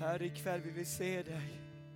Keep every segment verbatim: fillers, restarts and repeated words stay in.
Herre, ikväll vi vill se dig.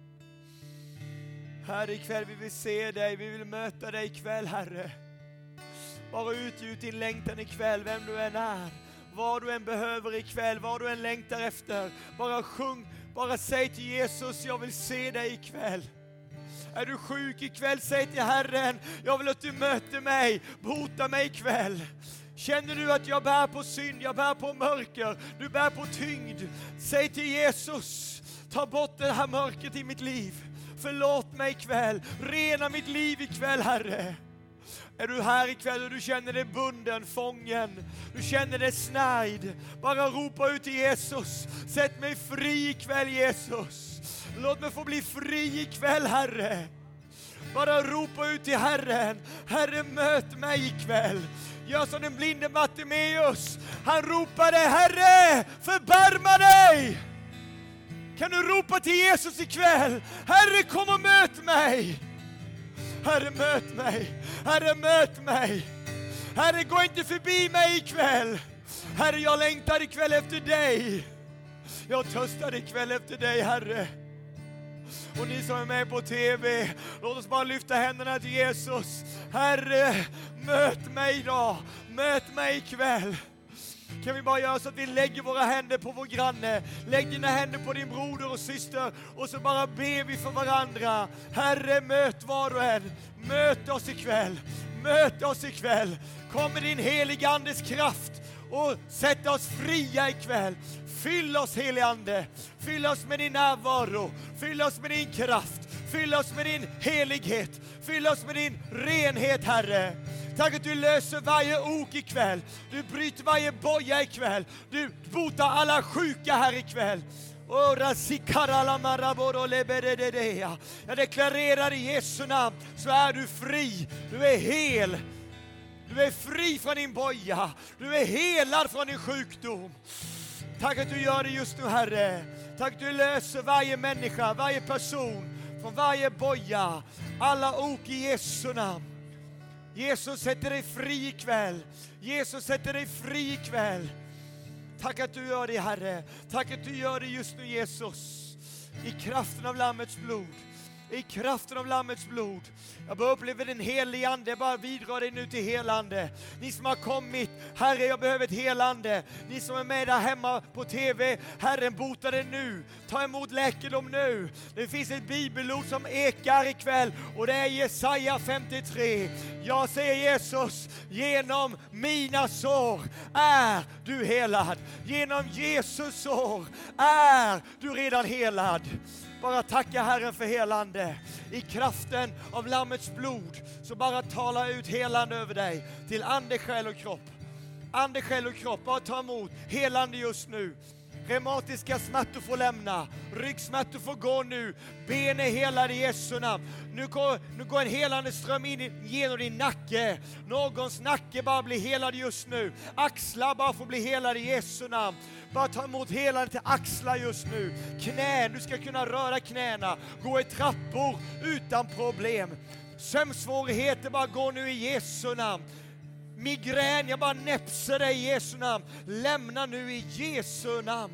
Herre, ikväll vi vill se dig. Vi vill möta dig ikväll, Herre. Bara utgjut din längtan ikväll, vem du än är. Vad du än behöver ikväll, vad du än längtar efter. Bara sjung, bara säg till Jesus, jag vill se dig ikväll. Är du sjuk ikväll, säg till Herren, jag vill att du möter mig, bota mig ikväll. Känner du att jag bär på synd, jag bär på mörker, du bär på tyngd. Säg till Jesus, ta bort det här mörkret i mitt liv. Förlåt mig ikväll, rena mitt liv ikväll, Herre. Är du här ikväll och du känner dig bunden, fången, du känner dig snärjd, bara ropa ut till Jesus. Sätt mig fri ikväll, Jesus. Låt mig få bli fri ikväll, Herre. Bara ropa ut till Herren. Herre, möt mig ikväll. Gör som den blinde Bartimeus. Han ropade, Herre, förbarma dig. Kan du ropa till Jesus ikväll? Herre, kom och möt mig. Herre, möt mig. Herre, möt mig. Herre, gå inte förbi mig ikväll. Herre, jag längtar ikväll efter dig. Jag törstar ikväll efter dig, Herre. Och ni som är med på tv, låt oss bara lyfta händerna till Jesus. Herre, möt mig idag. Möt mig ikväll. Kan vi bara göra så att vi lägger våra händer på vår granne. Lägg dina händer på din broder och syster. Och så bara ber vi för varandra. Herre, möt var och en. Möt oss ikväll. Möt oss ikväll. Kom med din heliga andes kraft. Och sätt oss fria ikväll. Fyll oss, helige ande. Fyll oss med din närvaro. Fyll oss med din kraft. Fyll oss med din helighet. Fyll oss med din renhet, Herre. Tack att du löser varje ok ikväll. Du bryter varje boja ikväll. Du botar alla sjuka här ikväll. Jag deklarerar i Jesu namn, så är du fri. Du är hel. Du är fri från din boja. Du är helad från din sjukdom. Tack att du gör det just nu, Herre. Tack att du löser varje människa, varje person från varje boja. Alla ok i Jesu namn. Jesus sätter dig fri ikväll. Jesus sätter dig fri ikväll. Tack att du gör det, Herre. Tack att du gör det just nu, Jesus. I kraften av Lammets blod. I kraften av Lammets blod. Jag bara upplever den helige ande. Bara vidra dig nu till helande. Ni som har kommit, Herre, jag behöver ett helande. Ni som är med där hemma på tv, Herren, bota dig nu. Ta emot läkedom nu. Det finns ett bibelord som ekar ikväll, och det är Jesaja femtiotre. Jag säger Jesus, genom mina sår är du helad. Genom Jesus sår är du redan helad. Bara tacka Herren för helande. I kraften av Lammets blod, så bara tala ut helande över dig. Till ande, själ och kropp. Ande, själ och kropp. Bara ta emot helande just nu. Reumatiska smärtor får lämna. Ryggsmärtor får gå nu. Ben är helade i Jesu namn. Nu går, nu går en helande ström in genom din nacke. Någons nacke bara blir helad just nu. Axlar bara får bli helade i Jesu namn. Bara ta emot helande till axlar just nu. Knän, du ska kunna röra knäna. Gå i trappor utan problem. Sömnsvårigheter bara gå nu i Jesu namn. Migrän, jag bara näpser dig i Jesu namn. Lämna nu i Jesu namn.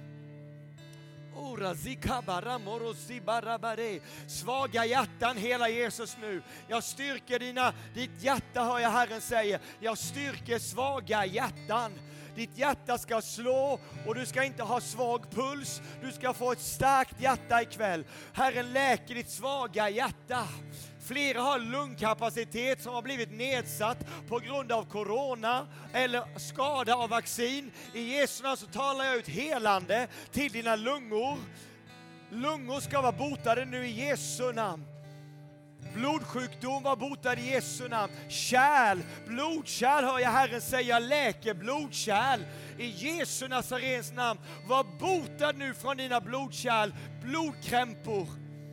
Svaga hjärtan, hela Jesus nu. Jag styrker dina, ditt hjärta, hör jag Herren säger. Jag styrker svaga hjärtan. Ditt hjärta ska slå och du ska inte ha svag puls. Du ska få ett starkt hjärta ikväll. Herren läker ditt svaga hjärta. Flera har lungkapacitet som har blivit nedsatt på grund av corona eller skada av vaccin. I Jesu namn så talar jag ut helande till dina lungor. Lungor ska vara botade nu i Jesu namn. Blodsjukdom var botad i Jesu namn. Kärl, blodkärl hör jag Herren säga, läker blodkärl. I Jesu Nazarens namn, var botad nu från dina blodkärl, blodkrämpor.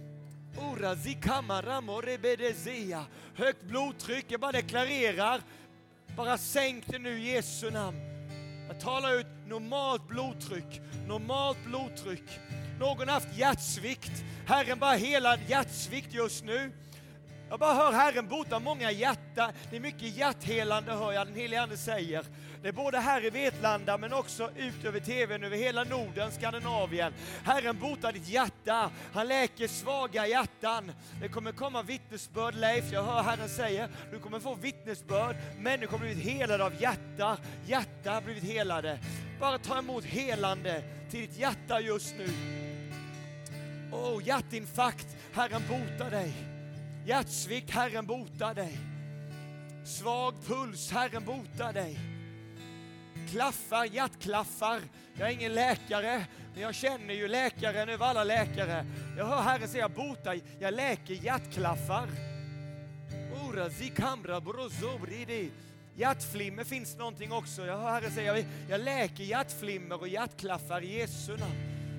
Högt blodtryck, jag bara deklarerar. Bara sänk det nu i Jesu namn. Jag talar ut normalt blodtryck. Normalt blodtryck. Någon har haft hjärtsvikt. Herren bara hela hjärtsvikt just nu. Jag bara hör Herren bota många hjärta. Det är mycket hjärthelande hör jag den helige ande säger. Det är både här i Vetlanda men också ut över tvn över hela Norden, Skandinavien. Herren botar ditt hjärta. Han läker svaga hjärtan. Det kommer komma vittnesbörd, Leif. Jag hör Herren säga, du kommer få vittnesbörd. Människor har blivit helade av hjärta. Hjärta har blivit helade. Bara ta emot helande till ditt hjärta just nu. Åh, oh, hjärtinfarkt. Herren botar dig. Hjärtsvikt, Herren botar dig. Svag puls, Herren botar dig. Klaffar, hjärtklaffar. Jag är ingen läkare, men jag känner ju läkaren över alla läkare. Jag hör Herren säga, bota, jag läker hjärtklaffar. Ora, zikamra, brozobri. Hjärtflimmer finns någonting också. Jag hör Herren säga, jag, jag läker hjärtflimmer och hjärtklaffar i Jesu namn.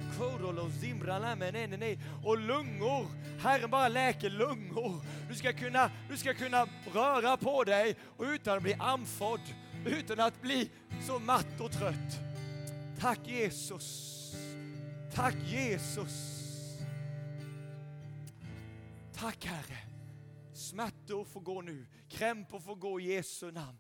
Och lungor, Herren bara läker lungor. Du ska kunna, du ska kunna röra på dig och utan att bli andfådd, utan att bli så matt och trött. Tack Jesus. Tack Jesus. Tack Herre. Smärtor får gå nu. Krämpor får gå i Jesu namn.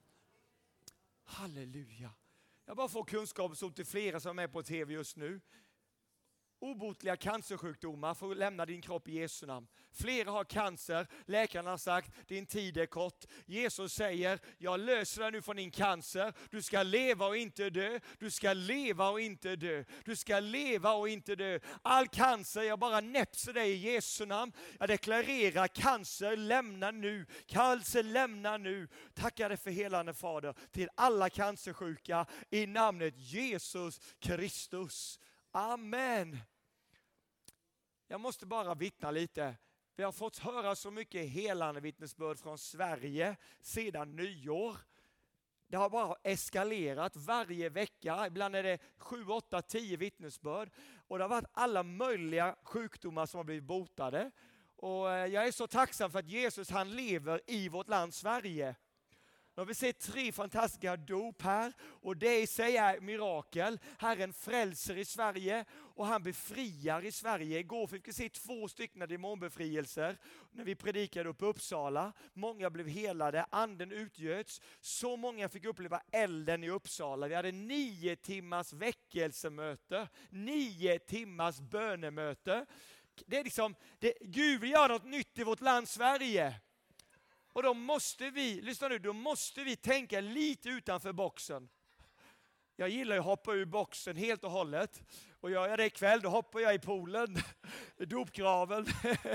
Halleluja. Jag bara får kunskap så till flera som är med på tv just nu. Obotliga cancersjukdomar får lämna din kropp i Jesu namn. Flera har cancer. Läkarna har sagt, din tid är kort. Jesus säger, jag löser dig nu från din cancer. Du ska leva och inte dö. Du ska leva och inte dö. Du ska leva och inte dö. All cancer, jag bara näpser dig i Jesu namn. Jag deklarerar, cancer lämna nu. Cancer lämna nu. Tackar dig för helande Fader till alla cancersjuka i namnet Jesus Kristus. Amen. Jag måste bara vittna lite. Vi har fått höra så mycket helande vittnesbörd från Sverige sedan nyår. Det har bara eskalerat varje vecka. Ibland är det sju, åtta, tio vittnesbörd. Och det har varit alla möjliga sjukdomar som har blivit botade. Och jag är så tacksam för att Jesus, han lever i vårt land Sverige. Nu har vi sett tre fantastiska dop här och det i sig är mirakel. Herren frälser i Sverige och han befriar i Sverige. Igår fick vi se två stycken demonbefrielser när vi predikade upp i Uppsala. Många blev helade, anden utgöts. Så många fick uppleva elden i Uppsala. Vi hade nio timmars väckelsemöte, nio timmars bönemöte. Det är liksom, det, Gud vill göra något nytt i vårt land Sverige. Och då måste vi, lyssna nu, då måste vi tänka lite utanför boxen. Jag gillar att hoppa ur boxen helt och hållet. Och gör jag det ikväll, då hoppar jag i poolen, i dopgraven.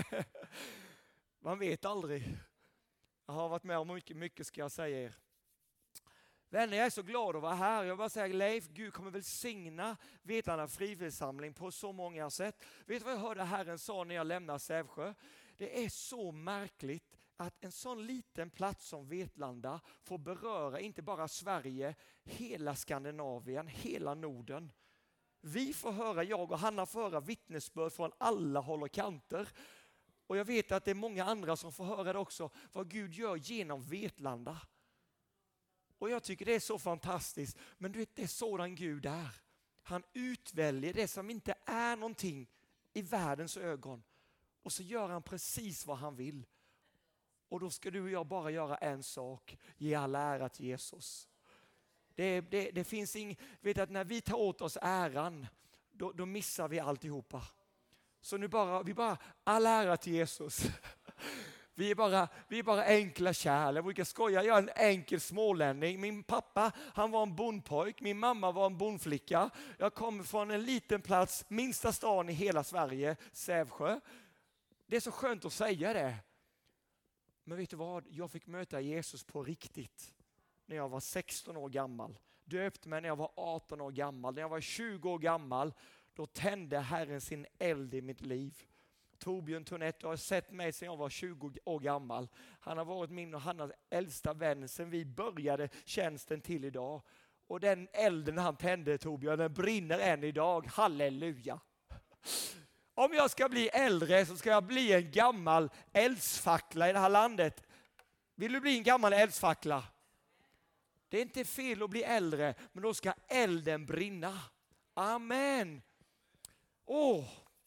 Man vet aldrig. Jag har varit med om mycket, mycket ska jag säga er. Vänner, jag är så glad att vara här. Jag bara säger, Leif, Gud kommer välsigna Vetlanda friförsamling på så många sätt. Vet du vad jag hörde Herren sa när jag lämnade Sävsjö? Det är så märkligt att en sån liten plats som Vetlanda får beröra inte bara Sverige, hela Skandinavien, hela Norden. Vi får höra, jag och Hanna får höra vittnesbörd från alla håll och kanter. Och jag vet att det är många andra som får höra det också, vad Gud gör genom Vetlanda. Och jag tycker det är så fantastiskt, men du vet, det är sådan Gud är. Han utväljer det som inte är någonting i världens ögon. Och så gör han precis vad han vill. Och då ska du och jag bara göra en sak. Ge all ära till Jesus. Det, det, det finns ing, vet att när vi tar åt oss äran, då, då missar vi alltihopa. Så nu bara, vi bara, all ära till Jesus. Vi är bara, vi är bara enkla kärl. Jag brukar skoja, jag är en enkel smålänning. Min pappa, han var en bondpojk. Min mamma var en bondflicka. Jag kommer från en liten plats, minsta stan i hela Sverige, Sävsjö. Det är så skönt att säga det. Men vet du vad? Jag fick möta Jesus på riktigt när jag var sexton år gammal. Döpte mig när jag var arton år gammal. När jag var tjugo år gammal, då tände Herren sin eld i mitt liv. Torbjörn Tonett har sett mig sedan jag var tjugo år gammal. Han har varit min och Hannas äldsta vän sedan vi började tjänsten till idag. Och den elden han tände, Torbjörn, den brinner än idag. Halleluja! Om jag ska bli äldre så ska jag bli en gammal eldsfackla i det här landet. Vill du bli en gammal eldsfackla? Det är inte fel att bli äldre, men då ska elden brinna. Amen. Åh.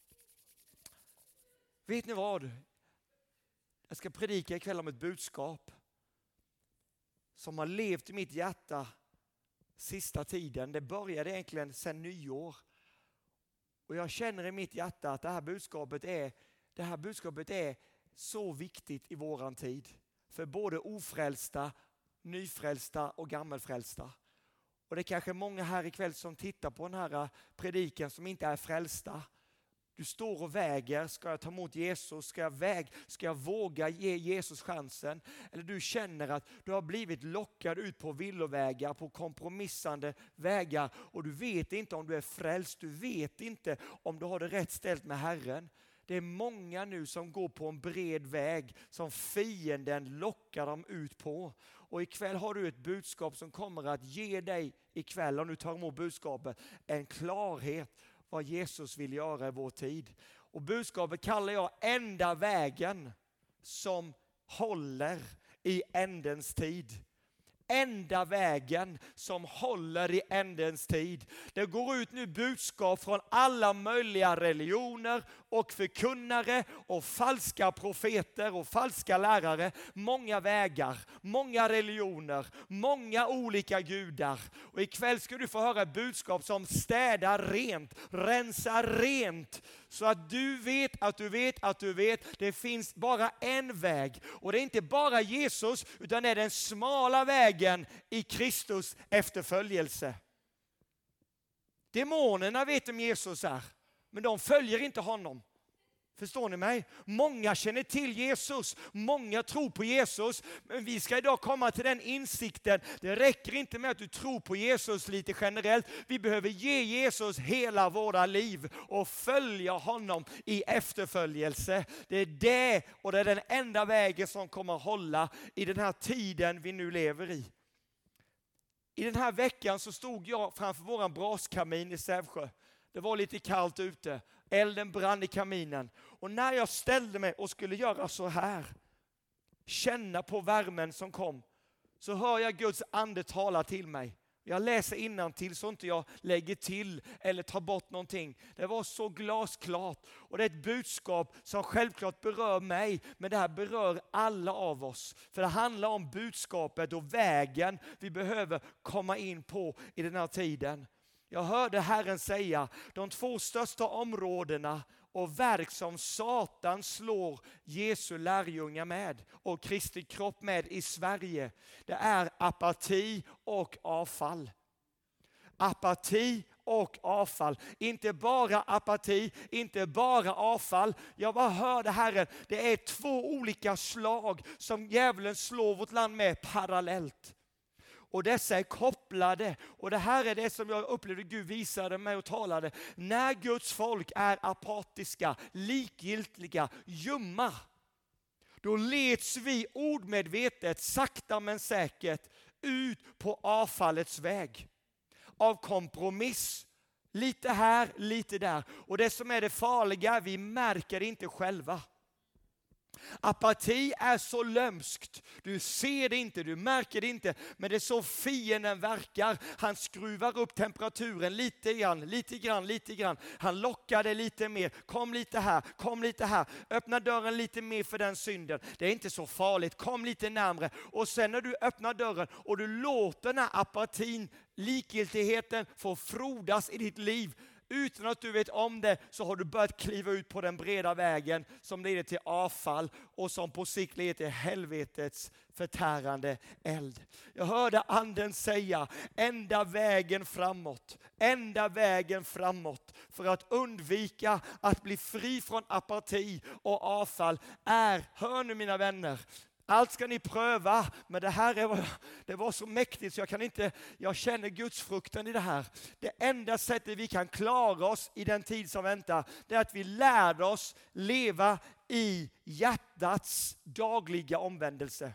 Vet ni vad? Jag ska predika ikväll om ett budskap som har levt i mitt hjärta sista tiden. Det började egentligen sedan nyår. Och jag känner i mitt hjärta att det här budskapet är, det här budskapet är så viktigt i våran tid. För både ofrälsta, nyfrälsta och gammelfrälsta. Och det är kanske många här ikväll som tittar på den här predikan som inte är frälsta. Du står och väger, ska jag ta emot Jesus? Ska jag, väg, ska jag våga ge Jesus chansen? Eller du känner att du har blivit lockad ut på villovägar, på kompromissande vägar. Och du vet inte om du är frälst, du vet inte om du har det rätt ställt med Herren. Det är många nu som går på en bred väg som fienden lockar dem ut på. Och ikväll har du ett budskap som kommer att ge dig ikväll, om du tar emot budskapet, en klarhet vad Jesus vill göra i vår tid. Och budskapet kallar jag enda vägen som håller i ändens tid. Enda vägen som håller i ändens tid. Det går ut nu budskap från alla möjliga religioner och förkunnare och falska profeter och falska lärare. Många vägar, många religioner, många olika gudar. Och ikväll ska du få höra budskap som städar rent, rensar rent. Så att du vet att du vet att du vet. Det finns bara en väg. Och det är inte bara Jesus utan det är den smala vägen i Kristus efterföljelse. Demonerna vet om Jesus är. Men de följer inte honom. Förstår ni mig? Många känner till Jesus. Många tror på Jesus. Men vi ska idag komma till den insikten. Det räcker inte med att du tror på Jesus lite generellt. Vi behöver ge Jesus hela våra liv och följa honom i efterföljelse. Det är det och det är den enda vägen som kommer hålla i den här tiden vi nu lever i. I den här veckan så stod jag framför våran braskamin i Sävsjö. Det var lite kallt ute. Elden brann i kaminen. Och när jag ställde mig och skulle göra så här, känna på värmen som kom, så hör jag Guds ande tala till mig. Jag läser innantill så inte jag lägger till eller tar bort någonting. Det var så glasklart. Och det är ett budskap som självklart berör mig. Men det här berör alla av oss. För det handlar om budskapet och vägen vi behöver komma in på i den här tiden. Jag hörde Herren säga, de två största områdena och verk som Satan slår Jesu lärjungar med och Kristi kropp med i Sverige, det är apati och avfall. Apati och avfall. Inte bara apati, inte bara avfall. Jag bara hörde Herren, det är två olika slag som djävulen slår vårt land med parallellt. Och dessa är kopplade. Och det här är det som jag upplevde Gud visade mig och talade. När Guds folk är apatiska, likgiltiga, ljumma, då leds vi ordmedvetet, sakta men säkert, ut på avfallets väg. Av kompromiss. Lite här, lite där. Och det som är det farliga, vi märker det inte själva. Apati är så lömskt. Du ser det inte, du märker det inte. Men det är så fienden verkar. Han skruvar upp temperaturen lite grann, lite grann, lite grann. Han lockar det lite mer. Kom lite här, kom lite här. Öppna dörren lite mer för den synden. Det är inte så farligt, kom lite närmare. Och sen när du öppnar dörren och du låter den här apatin, likgiltigheten få frodas i ditt liv. Utan att du vet om det så har du börjat kliva ut på den breda vägen som leder till avfall och som på sikt leder till helvetets förtärande eld. Jag hörde anden säga, enda vägen framåt, enda vägen framåt för att undvika att bli fri från apati och avfall är, hör nu mina vänner, allt ska ni pröva, men det här är, det var så mäktigt så jag kan inte, jag känner Guds frukten i det här. Det enda sättet vi kan klara oss i den tid som väntar, det är att vi lär oss leva i hjärtats dagliga omvändelse.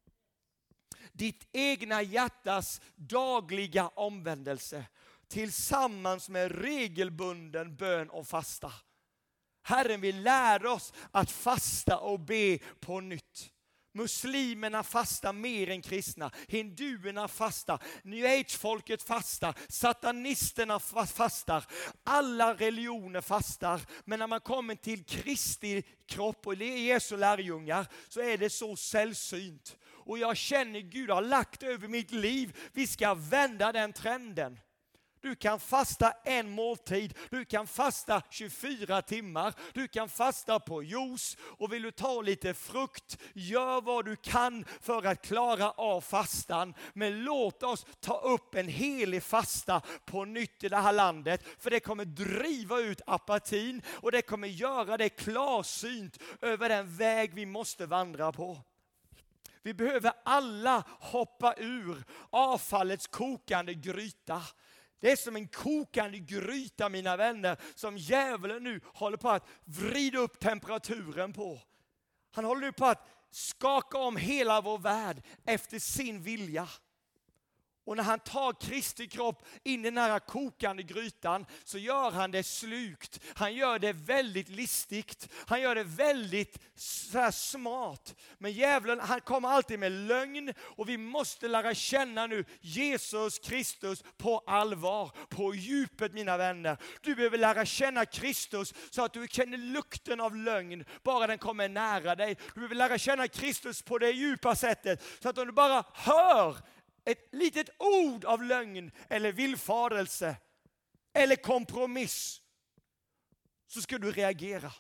Ditt egna hjärtas dagliga omvändelse tillsammans med regelbunden bön och fasta. Herren vill lära oss att fasta och be på nytt. Muslimerna fastar mer än kristna. Hinduerna fastar. New Age-folket fastar. Satanisterna fastar. Alla religioner fastar. Men när man kommer till Kristi kropp och Jesu lärjungar så är det så sällsynt. Och jag känner Gud har lagt över mitt liv. Vi ska vända den trenden. Du kan fasta en måltid, du kan fasta tjugofyra timmar, du kan fasta på juice och vill du ta lite frukt, gör vad du kan för att klara av fastan. Men låt oss ta upp en helig fasta på nytt i det här landet, för det kommer driva ut apatin och det kommer göra det klarsynt över den väg vi måste vandra på. Vi behöver alla hoppa ur avfallets kokande gryta. Det är som en kokande gryta, mina vänner, som djävulen nu håller på att vrida upp temperaturen på. Han håller nu på att skaka om hela vår värld efter sin vilja. Och när han tar Kristi kropp in i den här kokande grytan så gör han det slukt. Han gör det väldigt listigt. Han gör det väldigt så här smart. Men djävulen, han kommer alltid med lögn och vi måste lära känna nu Jesus Kristus på allvar, på djupet, mina vänner. Du behöver lära känna Kristus så att du känner lukten av lögn bara den kommer nära dig. Du behöver lära känna Kristus på det djupa sättet så att om du bara hör ett litet ord av lögn eller villfarelse eller kompromiss så ska du reagera.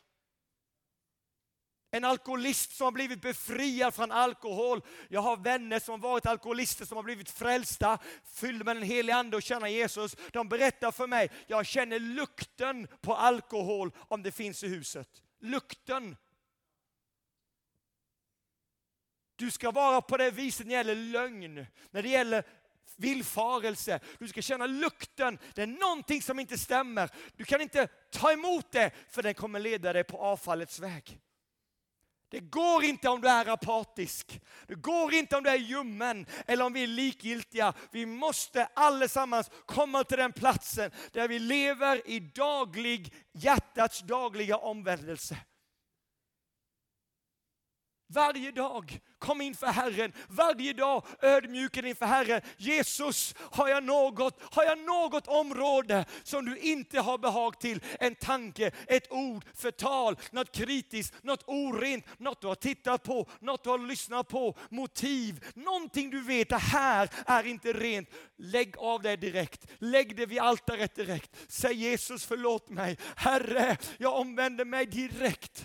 En alkoholist som har blivit befriad från alkohol. Jag har vänner som har varit alkoholister som har blivit frälsta, fyllda med den helige ande och känner Jesus. De berättar för mig, jag känner lukten på alkohol om det finns i huset. Lukten. Du ska vara på det viset när det gäller lögn, när det gäller villfarelse. Du ska känna lukten. Det är någonting som inte stämmer. Du kan inte ta emot det för den kommer leda dig på avfallets väg. Det går inte om du är apatisk. Det går inte om du är ljummen eller om vi är likgiltiga. Vi måste allesammans komma till den platsen där vi lever i daglig, hjärtats dagliga omvändelse. Varje dag kom inför Herren. Varje dag ödmjuken inför Herren. Jesus, har jag något, har jag något område som du inte har behag till? En tanke, ett ord, förtal, något kritiskt, något orent, något du har tittat på, något du har lyssnat på, motiv, någonting du vet, det här är inte rent. Lägg av det direkt. Lägg det vid altaret direkt. Säg Jesus, förlåt mig. Herre, jag omvänder mig direkt.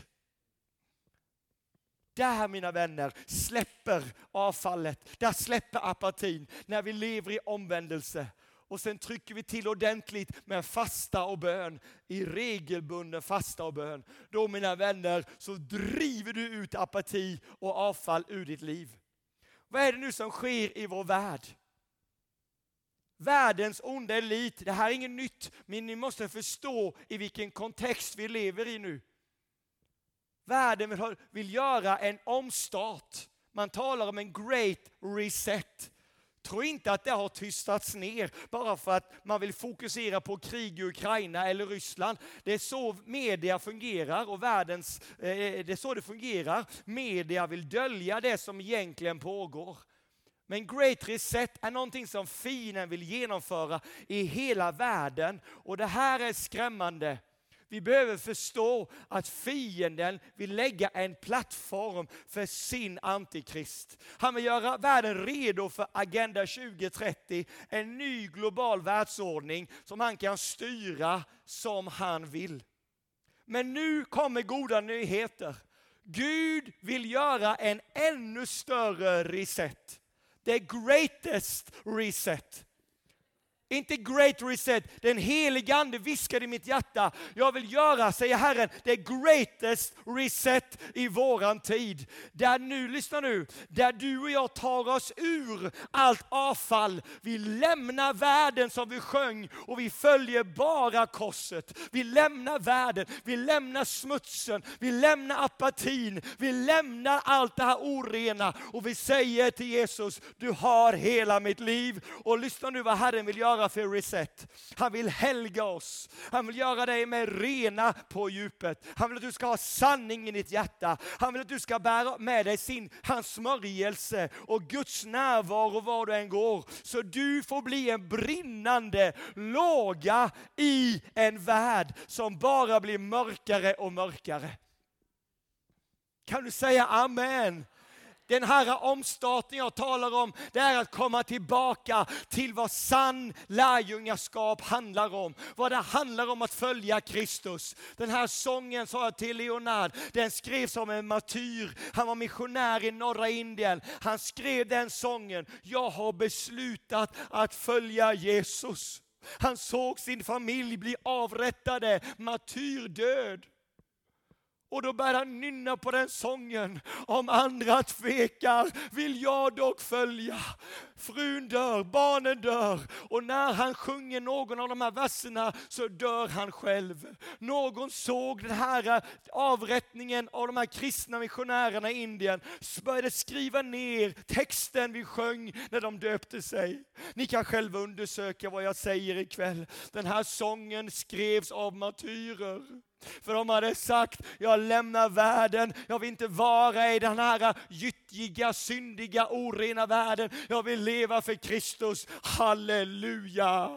Där, mina vänner, släpper avfallet. Där släpper apatin när vi lever i omvändelse. Och sen trycker vi till ordentligt med fasta och bön. I regelbunden fasta och bön. Då, mina vänner, så driver du ut apati och avfall ur ditt liv. Vad är det nu som sker i vår värld? Världens onda elit. Det här är inget nytt, men ni måste förstå i vilken kontext vi lever i nu. Världen vill, vill göra en omstart. Man talar om en great reset. Tror inte att det har tystats ner bara för att man vill fokusera på krig i Ukraina eller Ryssland. Det är så media fungerar och världens, eh, det är så det fungerar. Media vill dölja det som egentligen pågår. Men great reset är någonting som fienden vill genomföra i hela världen. Och det här är skrämmande. Vi behöver förstå att fienden vill lägga en plattform för sin antikrist. Han vill göra världen redo för Agenda tjugo trettio, en ny global världsordning som han kan styra som han vill. Men nu kommer goda nyheter. Gud vill göra en ännu större reset. The greatest reset. Inte great reset. Den helige ande viskar i mitt hjärta. Jag vill göra, säger Herren, the greatest reset i våran tid. Där nu, lyssna nu, där du och jag tar oss ur allt avfall. Vi lämnar världen som vi sjöng och vi följer bara korset. Vi lämnar världen, vi lämnar smutsen, vi lämnar apatin, vi lämnar allt det här orena och vi säger till Jesus, du har hela mitt liv. Och lyssna nu vad Herren vill göra göra för reset? Han vill helga oss. Han vill göra dig med rena på djupet. Han vill att du ska ha sanning i ditt hjärta. Han vill att du ska bära med dig sin, hans smörjelse och Guds närvaro var du än går. Så du får bli en brinnande låga i en värld som bara blir mörkare och mörkare. Kan du säga amen? Den här omstartningen jag talar om, det är att komma tillbaka till vad sann lärjungaskap handlar om. Vad det handlar om att följa Kristus. Den här sången, sa jag till Leonard, den skrevs om en martyr. Han var missionär i norra Indien. Han skrev den sången, jag har beslutat att följa Jesus. Han såg sin familj bli avrättade, martyrdöd. Och då började han nynna på den sången. Om andra tvekar vill jag dock följa. Frun dör, barnen dör. Och när han sjunger någon av de här verserna så dör han själv. Någon såg den här avrättningen av de här kristna missionärerna i Indien. Började skriva ner texten vi sjöng när de döpte sig. Ni kan själva undersöka vad jag säger ikväll. Den här sången skrevs av martyrer. För de hade sagt, jag lämnar världen, jag vill inte vara i den här gyttjiga, syndiga, orena världen. Jag vill leva för Kristus. Halleluja!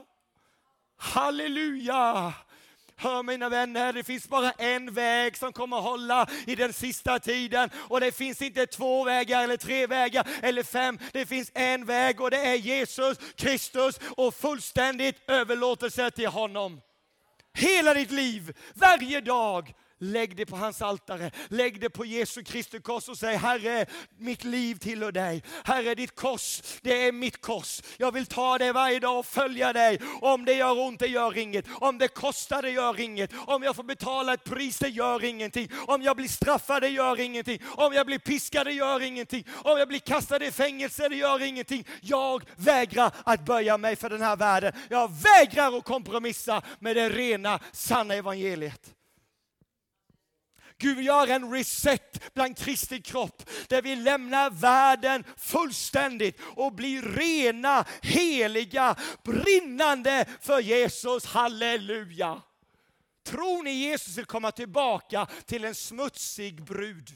Halleluja! Hör mina vänner, det finns bara en väg som kommer att hålla i den sista tiden. Och det finns inte två vägar eller tre vägar eller fem. Det finns en väg och det är Jesus Kristus och fullständigt överlåtelse till honom. Hela ditt liv, varje dag, lägg det på hans altare. Lägg det på Jesu Kristi kors och säg, Herre, mitt liv tillhör dig. Herre, ditt kors, det är mitt kors. Jag vill ta det varje dag och följa dig. Om det gör ont, det gör inget. Om det kostar, det gör inget. Om jag får betala ett pris, det gör ingenting. Om jag blir straffad, det gör ingenting. Om jag blir piskad, det gör ingenting. Om jag blir kastad i fängelse, det gör ingenting. Jag vägrar att böja mig för den här världen. Jag vägrar att kompromissa med det rena, sanna evangeliet. Gud vill göra en reset bland Kristi kropp. Där vi lämnar världen fullständigt och blir rena, heliga, brinnande för Jesus. Halleluja! Tror ni Jesus vill komma tillbaka till en smutsig brud?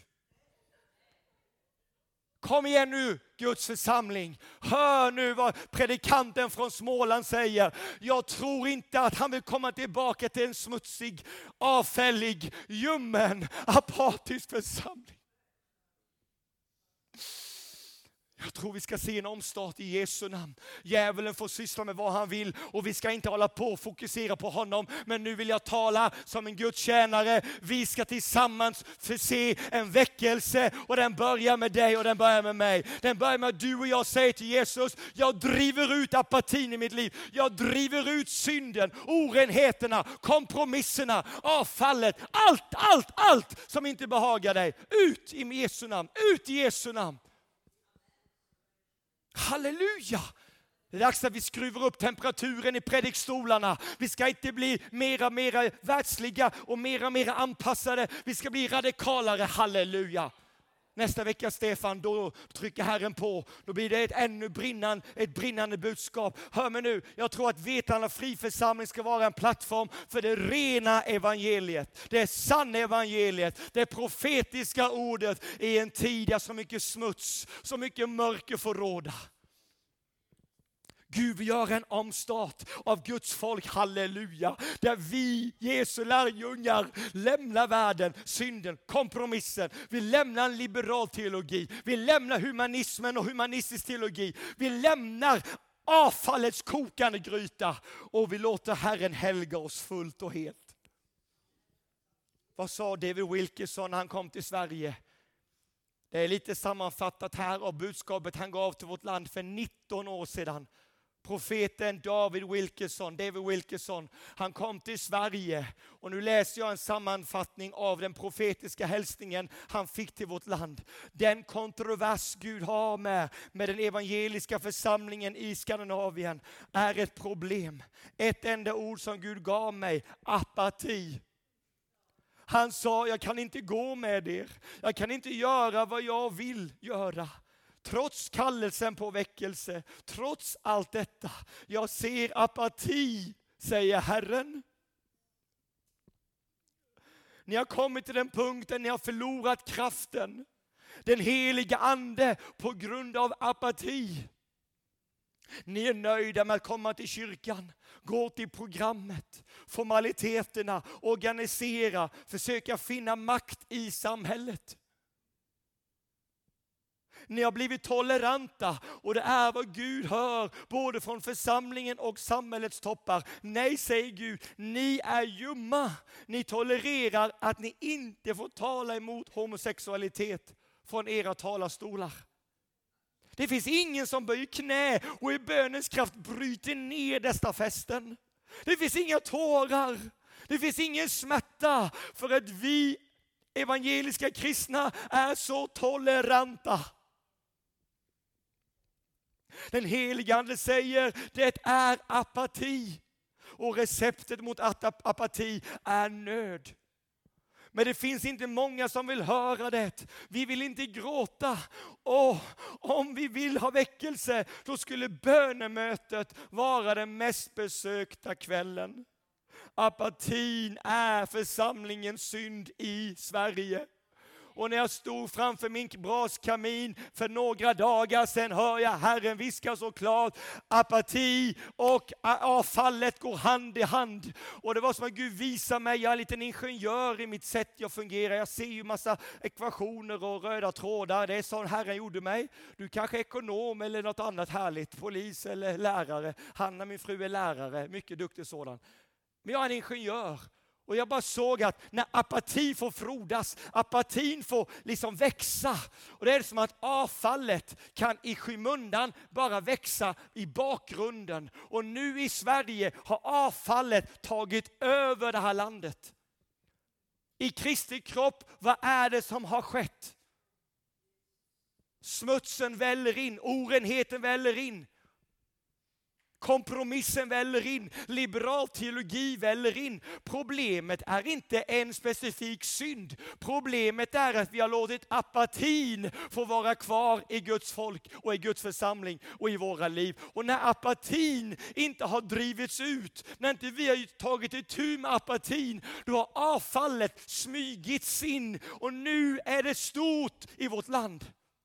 Kom igen nu, Guds församling. Hör nu vad predikanten från Småland säger. Jag tror inte att han vill komma tillbaka till en smutsig, avfällig, ljummen, apatisk församling. Jag tror vi ska se en omstart i Jesu namn. Djävulen får syssla med vad han vill och vi ska inte hålla på och fokusera på honom. Men nu vill jag tala som en Guds tjänare. Vi ska tillsammans förse en väckelse och den börjar med dig och den börjar med mig. Den börjar med att du och jag säger till Jesus, jag driver ut apatin i mitt liv. Jag driver ut synden, orenheterna, kompromisserna, avfallet, allt, allt, allt som inte behagar dig. Ut i Jesu namn, ut i Jesu namn. Halleluja! Det är dags att vi skruvar upp temperaturen i predikstolarna. Vi ska inte bli mera, mera världsliga och mera, mera anpassade. Vi ska bli radikalare. Halleluja! Nästa vecka, Stefan, då trycker Herren på. Då blir det ett ännu brinnande, ett brinnande budskap. Hör mig nu, jag tror att Vetlanda friförsamling ska vara en plattform för det rena evangeliet. Det sanna evangeliet, det profetiska ordet i en tid där så mycket smuts, så mycket mörker får råda. Gud vill göra en omstart av Guds folk, halleluja. Där vi, Jesu lärjungar, lämnar världen, synden, kompromissen. Vi lämnar en liberal teologi. Vi lämnar humanismen och humanistisk teologi. Vi lämnar avfallets kokande gryta. Och vi låter Herren helga oss fullt och helt. Vad sa David Wilkerson när han kom till Sverige? Det är lite sammanfattat här av budskapet han gav till vårt land för nitton år sedan. Profeten David Wilkerson, David Wilkerson, han kom till Sverige och nu läser jag en sammanfattning av den profetiska hälsningen han fick till vårt land. Den kontrovers Gud har med, med den evangeliska församlingen i Skandinavien är ett problem. Ett enda ord som Gud gav mig, apati. Han sa, jag kan inte gå med er. Jag kan inte göra vad jag vill göra. Trots kallelsen på väckelse, trots allt detta, jag ser apati, säger Herren. Ni har kommit till den punkten, ni har förlorat kraften. Den heliga ande på grund av apati. Ni är nöjda med att komma till kyrkan, gå till programmet, formaliteterna, organisera, försöka finna makt i samhället. Ni har blivit toleranta och det är vad Gud hör både från församlingen och samhällets toppar. Nej, säger Gud, ni är ljumma. Ni tolererar att ni inte får tala emot homosexualitet från era talarstolar. Det finns ingen som böjer knä och i bönens kraft bryter ner dessa fästen. Det finns inga tårar. Det finns ingen smärta för att vi evangeliska kristna är så toleranta. Den heliga ande säger, det är apati. Och receptet mot apati är nöd. Men det finns inte många som vill höra det. Vi vill inte gråta. Och om vi vill ha väckelse, då skulle bönemötet vara den mest besökta kvällen. Apatin är församlingens synd i Sverige. Och när jag stod framför min braskamin för några dagar sedan hör jag Herren viska så klart. Apati och avfallet går hand i hand. Och det var som att Gud visar mig, jag är en liten ingenjör i mitt sätt jag fungerar. Jag ser ju massa ekvationer och röda trådar. Det är så Herren gjorde mig. Du kanske är ekonom eller något annat härligt. Polis eller lärare. Hanna, min fru, är lärare. Mycket duktig sådan. Men jag är en ingenjör. Och jag bara såg att när apati får frodas, apatin får liksom växa. Och det är som att avfallet kan i skymundan bara växa i bakgrunden. Och nu i Sverige har avfallet tagit över det här landet. I Kristi kropp, vad är det som har skett? Smutsen väller in, orenheten väller in. Kompromissen väller in, liberal teologi väller in. Problemet är inte en specifik synd. Problemet är att vi har låtit apatin få vara kvar i Guds folk och i Guds församling och i våra liv. Och när apatin inte har drivits ut, när inte vi har tagit itu med apatin, då har avfallet smygits in och nu är det stort i vårt land.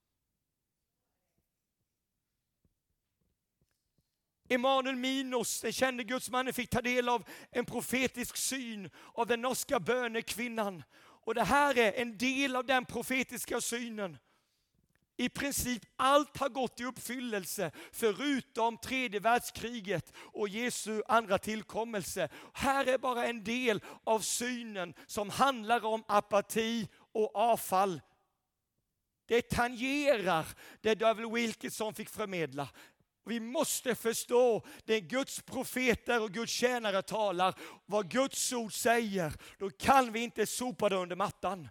Emanuel Minos, den kände gudsmannen, fick ta del av en profetisk syn av den norska bönekvinnan. Och det här är en del av den profetiska synen. I princip allt har gått i uppfyllelse förutom tredje världskriget och Jesu andra tillkommelse. Här är bara en del av synen som handlar om apati och avfall. Det tangerar det David Wilkerson fick förmedla. Vi måste förstå det Guds profeter och Guds tjänare talar, vad Guds ord säger. Då kan vi inte sopa det under mattan.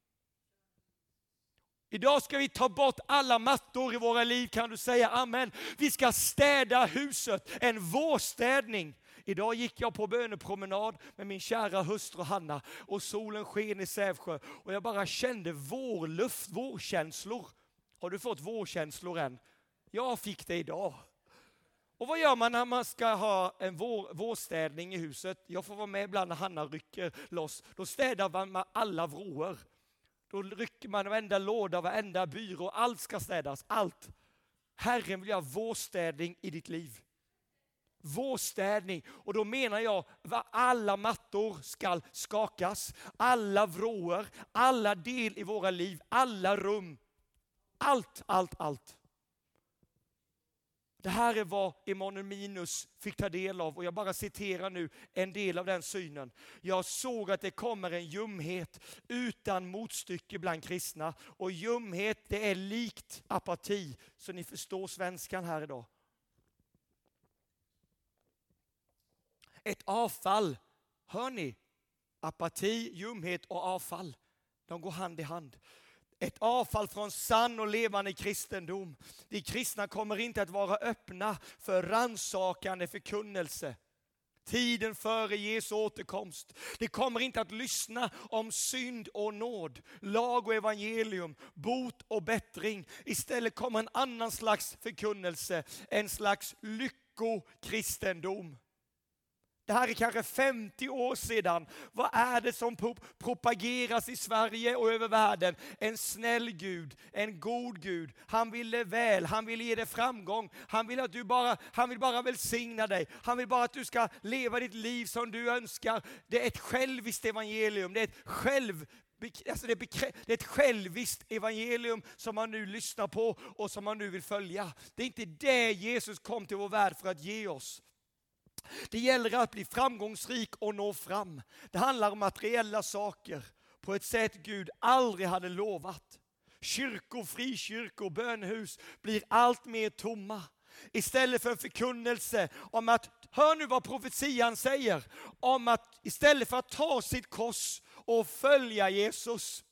Idag ska vi ta bort alla mattor i våra liv, kan du säga amen. Vi ska städa huset, en vårstädning. Idag gick jag på bönepromenad med min kära hustru Hanna och solen sken i Sävsjö. Och jag bara kände vårluft, vårkänslor. Har du fått vårkänslor än? Jag fick det idag. Och vad gör man när man ska ha en vår, vårstädning i huset? Jag får vara med ibland när Hanna rycker loss. Då städar man med alla vrår. Då rycker man varenda låda, varenda byrå. Allt ska städas, allt. Herren vill göra vårstädning i ditt liv. Vårstädning. Och då menar jag att alla mattor ska skakas. Alla vrår, alla del i våra liv, alla rum. Allt, allt, allt. Det här är vad Emanuel Minos fick ta del av och jag bara citerar nu en del av den synen. Jag såg att det kommer en ljumhet utan motstycke bland kristna och ljumhet, det är likt apati, så ni förstår svenskan här idag. Ett avfall, hör ni? Apati, ljumhet och avfall, de går hand i hand. Ett avfall från sann och levande kristendom. De kristna kommer inte att vara öppna för rannsakande förkunnelse. Tiden före Jesu återkomst. Det kommer inte att lyssna om synd och nåd, lag och evangelium, bot och bättring. Istället kommer en annan slags förkunnelse, en slags lyckokristendom. Det här är kanske femtio år sedan. Vad är det som propageras i Sverige och över världen? En snäll Gud, en god Gud. Han vill det väl, han vill ge dig framgång. Han vill att du bara, han vill bara välsigna dig. Han vill bara att du ska leva ditt liv som du önskar. Det är ett själviskt evangelium, det är ett själv Alltså det, är bekrä- det är ett själviskt evangelium som man nu lyssnar på och som man nu vill följa. Det är inte det Jesus kom till vår värld för att ge oss. Det gäller att bli framgångsrik och nå fram. Det handlar om materiella saker på ett sätt Gud aldrig hade lovat. Kyrkor, frikyrkor, bönhus blir allt mer tomma. Istället för en förkunnelse om att, hör nu vad profetian säger, om att istället för att ta sitt kors och följa Jesus,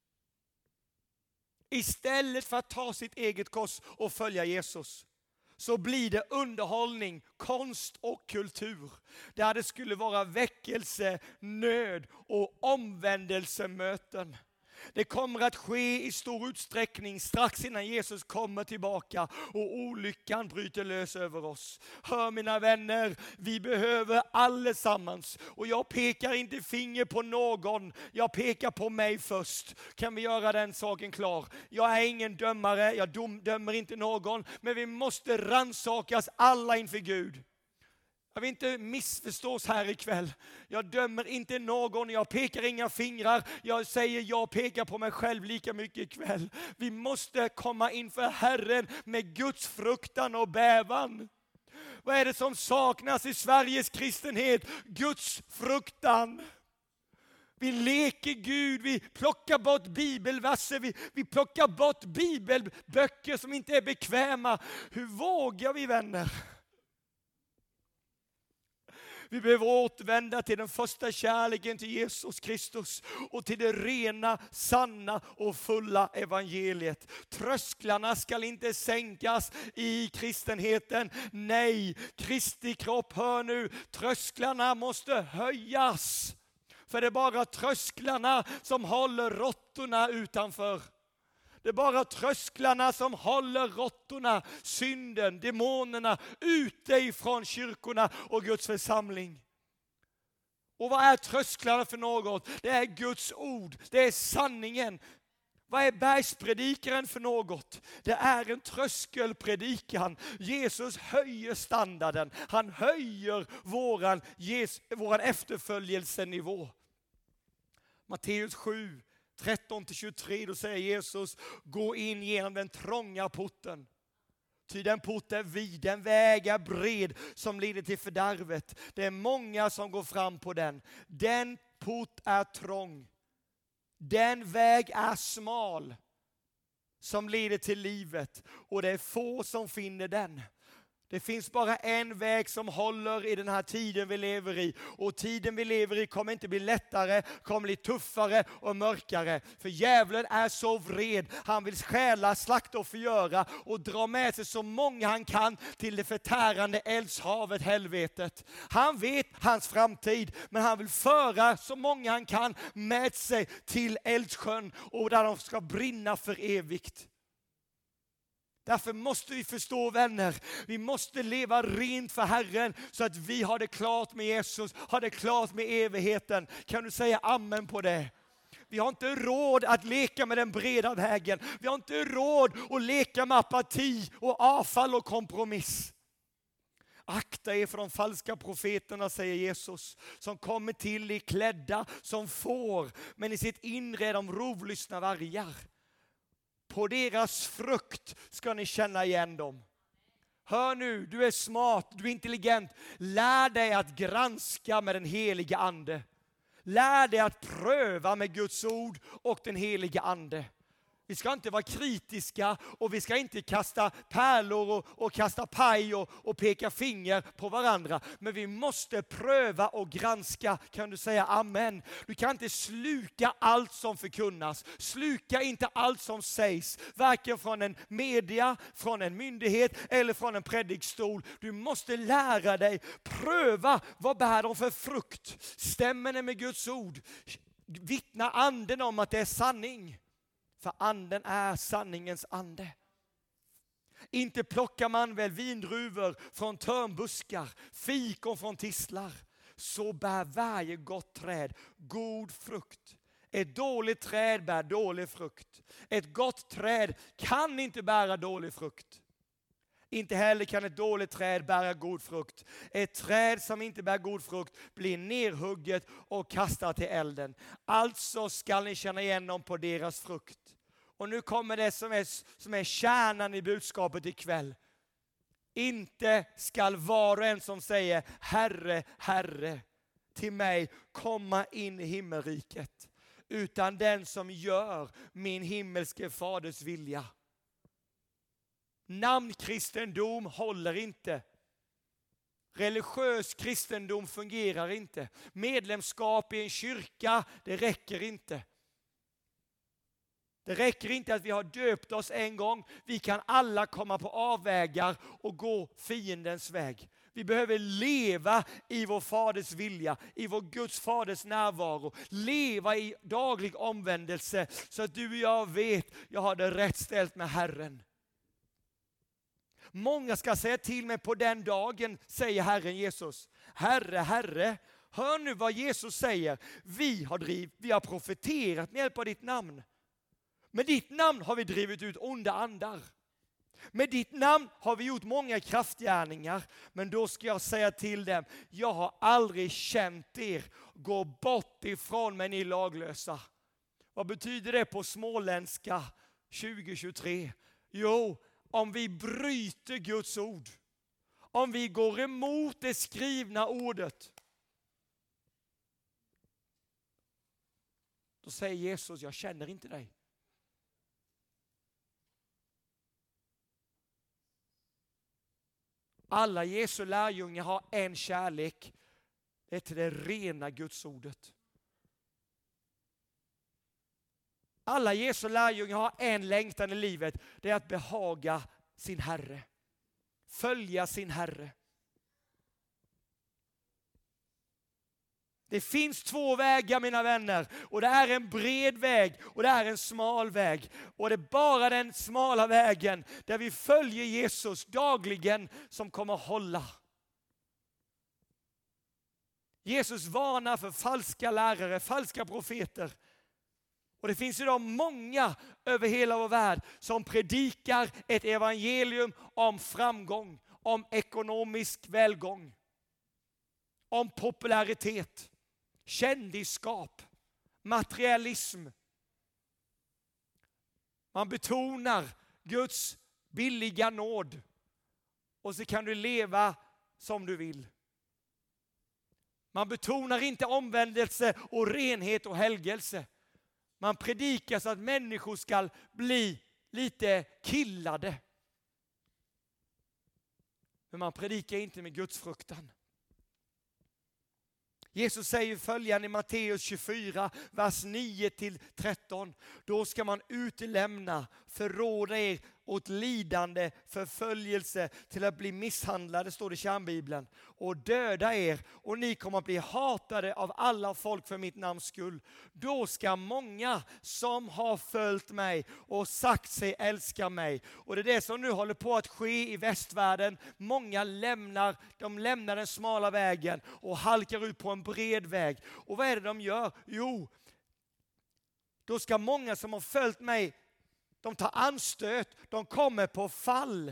istället för att ta sitt eget kors och följa Jesus, så blir det underhållning, konst och kultur. Där det skulle vara väckelse, nöd och omvändelsemöten. Det kommer att ske i stor utsträckning strax innan Jesus kommer tillbaka och olyckan bryter lös över oss. Hör mina vänner, vi behöver allesammans. Och jag pekar inte finger på någon, jag pekar på mig först. Kan vi göra den saken klar? Jag är ingen dömare, jag dom, dömer inte någon, men vi måste rannsakas alla inför Gud. Jag vill inte missförstås här ikväll. Jag dömer inte någon, jag pekar inga fingrar. Jag säger jag pekar på mig själv lika mycket ikväll. Vi måste komma inför Herren med Guds fruktan och bävan. Vad är det som saknas i Sveriges kristenhet? Guds fruktan. Vi leker Gud, vi plockar bort bibelverser, vi, vi plockar bort bibelböcker som inte är bekväma. Hur vågar vi, vänner? Vi behöver återvända till den första kärleken till Jesus Kristus och till det rena, sanna och fulla evangeliet. Trösklarna ska inte sänkas i kristenheten. Nej, Kristi kropp, hör nu, trösklarna måste höjas. För det är bara trösklarna som håller råttorna utanför. Det är bara trösklarna som håller råttorna, synden, demonerna ute ifrån kyrkorna och Guds församling. Och vad är trösklarna för något? Det är Guds ord, det är sanningen. Vad är bergspredikaren för något? Det är en tröskelpredikan. Jesus höjer standarden, han höjer våran, våran efterföljelsenivå. Matteus sju. tretton till tjugotre, då säger Jesus, gå in genom den trånga porten. Ty den port är vid, den väg är bred som leder till fördärvet. Det är många som går fram på den. Den port är trång. Den väg är smal som leder till livet. Och det är få som finner den. Det finns bara en väg som håller i den här tiden vi lever i. Och tiden vi lever i kommer inte bli lättare, kommer bli tuffare och mörkare. För djävulen är så vred. Han vill stjäla, slakta och förgöra och dra med sig så många han kan till det förtärande eldshavet, helvetet. Han vet hans framtid, men han vill föra så många han kan med sig till eldsjön och där de ska brinna för evigt. Därför måste vi förstå, vänner, vi måste leva rent för Herren så att vi har det klart med Jesus, har det klart med evigheten. Kan du säga amen på det? Vi har inte råd att leka med den breda vägen. Vi har inte råd att leka med apati och avfall och kompromiss. Akta er för de falska profeterna, säger Jesus, som kommer till er klädda som får, men i sitt inre är de rovlystna vargar. På deras frukt ska ni känna igen dem. Hör nu, du är smart, du är intelligent. Lär dig att granska med den heliga ande. Lär dig att pröva med Guds ord och den heliga ande. Vi ska inte vara kritiska och vi ska inte kasta pärlor och, och kasta paj och, och peka finger på varandra. Men vi måste pröva och granska. Kan du säga amen? Du kan inte sluka allt som förkunnas. Sluka inte allt som sägs. Varken från en media, från en myndighet eller från en predikstol. Du måste lära dig. Pröva vad bär de för frukt. Stämmer det med Guds ord? Vittna anden om att det är sanning. För anden är sanningens ande. Inte plockar man väl vindruvor från törnbuskar, fikon från tistlar. Så bär varje gott träd god frukt. Ett dåligt träd bär dålig frukt. Ett gott träd kan inte bära dålig frukt. Inte heller kan ett dåligt träd bära god frukt. Ett träd som inte bär god frukt blir nerhugget och kastat till elden. Alltså ska ni känna igen dem på deras frukt. Och nu kommer det som är, som är kärnan i budskapet ikväll. Inte skall var och en som säger Herre, Herre till mig komma in i himmelriket. Utan den som gör min himmelske faders vilja. Namnkristendom håller inte. Religiös kristendom fungerar inte. Medlemskap i en kyrka, det räcker inte. Det räcker inte att vi har döpt oss en gång. Vi kan alla komma på avvägar och gå fiendens väg. Vi behöver leva i vår faders vilja, i vår Guds faders närvaro. Leva i daglig omvändelse så att du och jag vet, jag har det rätt ställt med Herren. Många ska säga till mig på den dagen, säger Herren Jesus. Herre, Herre, hör nu vad Jesus säger. Vi har, driv, vi har profeterat med hjälp av ditt namn. Med ditt namn har vi drivit ut onda andar. Med ditt namn har vi gjort många kraftgärningar. Men då ska jag säga till dem, jag har aldrig känt er. Gå bort ifrån mig, ni laglösa. Vad betyder det på småländska tjugo tjugotre? Jo, om vi bryter Guds ord. Om vi går emot det skrivna ordet. Då säger Jesus, jag känner inte dig. Alla Jesu lärjungar har en kärlek. Det är till det rena Guds ordet. Alla Jesu lärjungar har en längtan i livet. Det är att behaga sin Herre. Följa sin Herre. Det finns två vägar, mina vänner. Och det är en bred väg och det är en smal väg. Och det är bara den smala vägen där vi följer Jesus dagligen som kommer hålla. Jesus varnar för falska lärare, falska profeter. Och det finns idag många över hela vår värld som predikar ett evangelium om framgång, om ekonomisk välgång, om popularitet, kändisskap, materialism. Man betonar Guds billiga nåd och så kan du leva som du vill. Man betonar inte omvändelse och renhet och helgelse. Man predikar så att människor ska bli lite killade. Men man predikar inte med Guds fruktan. Jesus säger följande i Matteus tjugofyra, vers nio till tretton. Då ska man utelämna, förråda er åt lidande, förföljelse, till att bli misshandlade, står det i kärnbibeln, och döda er, och ni kommer att bli hatade av alla folk för mitt namns skull. Då ska många som har följt mig och sagt sig älska mig, och det är det som nu håller på att ske i västvärlden. Många lämnar, de lämnar den smala vägen och halkar ut på en bred väg. Och vad är det de gör? Jo, då ska många som har följt mig, de tar anstöt, de kommer på fall.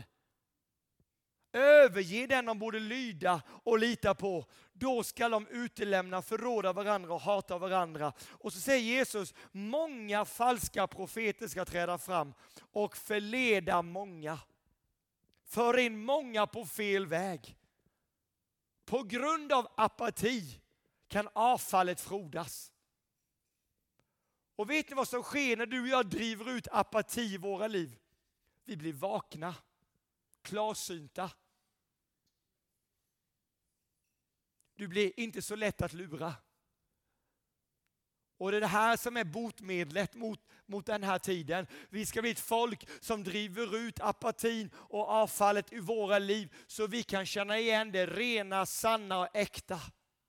Överge den de borde lyda och lita på. Då ska de utelämna, förråda varandra och hata varandra. Och så säger Jesus, många falska profeter ska träda fram och förleda många. För in många på fel väg. På grund av apati kan avfallet frodas. Och vet ni vad som sker när du och jag driver ut apati i våra liv? Vi blir vakna, klarsynta. Du blir inte så lätt att lura. Och det är det här som är botemedlet mot, mot den här tiden. Vi ska bli ett folk som driver ut apatin och avfallet ur våra liv så vi kan känna igen det rena, sanna och äkta.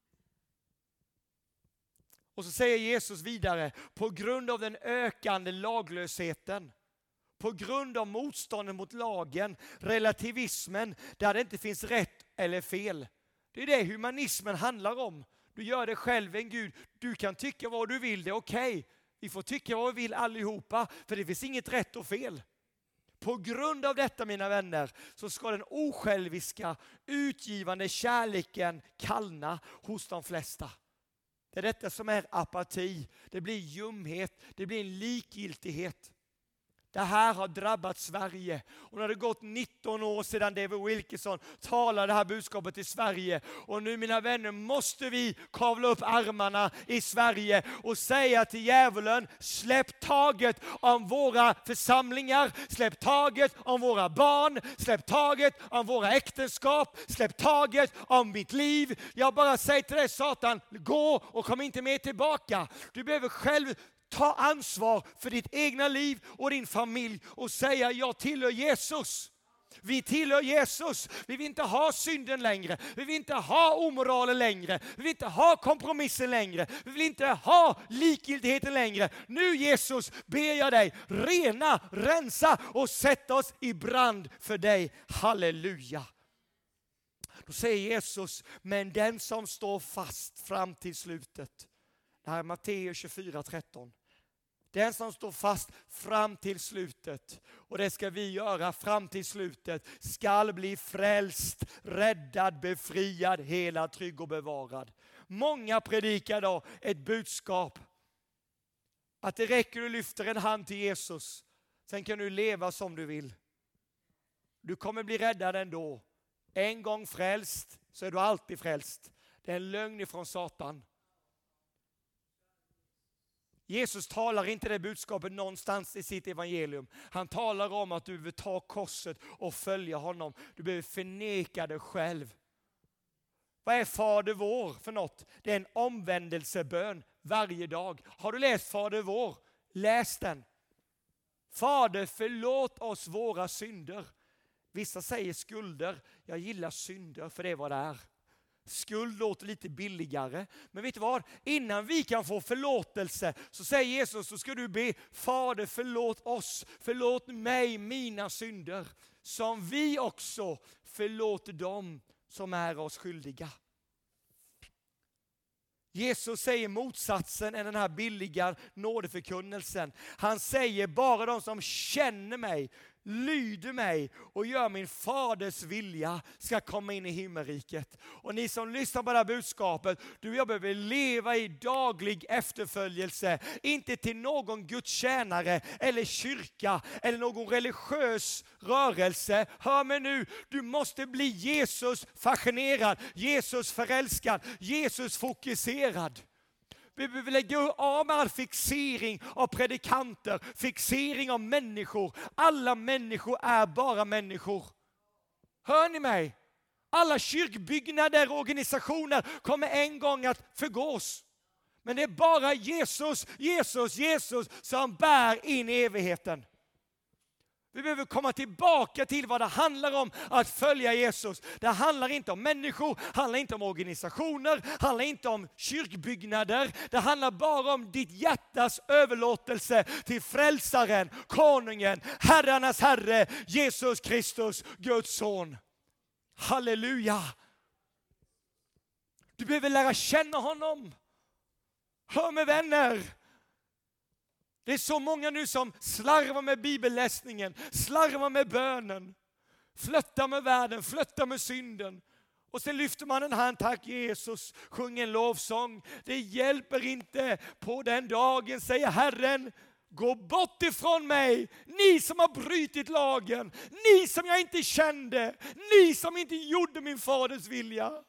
Och så säger Jesus vidare, på grund av den ökande laglösheten, på grund av motståndet mot lagen, relativismen, där det inte finns rätt eller fel. Det är det humanismen handlar om. Du gör det själv en Gud. Du kan tycka vad du vill, det är okej. Vi får tycka vad vi vill allihopa, för det finns inget rätt och fel. På grund av detta, mina vänner, så ska den osjälviska, utgivande kärleken kallna hos de flesta. Det är detta som är apati. Det blir ljumhet, det blir en likgiltighet. Det här har drabbat Sverige. Och när det gått nitton år sedan David Wilkerson talade det här budskapet till Sverige. Och nu, mina vänner, måste vi kavla upp armarna i Sverige och säga till djävulen, släpp taget om våra församlingar, släpp taget om våra barn, släpp taget om våra äktenskap, släpp taget om mitt liv. Jag bara säger till dig, Satan, gå och kom inte mer tillbaka. Du behöver själv ta ansvar för ditt egna liv och din familj och säga, jag tillhör Jesus. Vi tillhör Jesus. Vi vill inte ha synden längre. Vi vill inte ha omoralen längre. Vi vill inte ha kompromissen längre. Vi vill inte ha likgiltigheten längre. Nu, Jesus, ber jag dig, rena, rensa och sätta oss i brand för dig. Halleluja. Då säger Jesus, men den som står fast fram till slutet. Det här är Matteus tjugofyra tretton. Den som står fast fram till slutet, och det ska vi göra fram till slutet, skall bli frälst, räddad, befriad, hela, trygg och bevarad. Många predikar då ett budskap att det räcker du lyfter en hand till Jesus, sen kan du leva som du vill. Du kommer bli räddad ändå. En gång frälst så är du alltid frälst. Det är en lögn ifrån Satan. Jesus talar inte det budskapet någonstans i sitt evangelium. Han talar om att du behöver ta korset och följa honom. Du behöver förneka dig själv. Vad är Fader vår för något? Det är en omvändelsebön varje dag. Har du läst Fader vår? Läs den. Fader, förlåt oss våra synder. Vissa säger skulder. Jag gillar synder för det är vad det är. Skuld låter lite billigare. Men vet du vad? Innan vi kan få förlåtelse så säger Jesus, så ska du be, Fader förlåt oss, förlåt mig mina synder. Som vi också förlåter dem som är oss skyldiga. Jesus säger motsatsen än den här billiga nådeförkunnelsen. Han säger bara de som känner mig, lyder mig och gör min faders vilja ska komma in i himmelriket. Och ni som lyssnar på det här budskapet, du och jag behöver leva i daglig efterföljelse. Inte till någon gudstjänare eller kyrka eller någon religiös rörelse. Hör mig nu, du måste bli Jesus fascinerad, Jesus förälskad, Jesus fokuserad. Vi behöver lägga av med all fixering av predikanter, fixering av människor. Alla människor är bara människor. Hör ni mig? Alla kyrkbyggnader och organisationer kommer en gång att förgås. Men det är bara Jesus, Jesus, Jesus som bär in i evigheten. Vi behöver komma tillbaka till vad det handlar om att följa Jesus. Det handlar inte om människor, handlar inte om organisationer, handlar inte om kyrkbyggnader. Det handlar bara om ditt hjärtas överlåtelse till frälsaren, konungen, herrarnas herre, Jesus Kristus, Guds son. Halleluja! Du behöver lära känna honom. Hör mig vänner! Det är så många nu som slarvar med bibelläsningen, slarvar med bönen, flöttar med världen, flöttar med synden. Och sen lyfter man en hand, tack Jesus, sjunger en lovsång. Det hjälper inte, på den dagen säger Herren, gå bort ifrån mig, ni som har brutit lagen, ni som jag inte kände, ni som inte gjorde min faders vilja.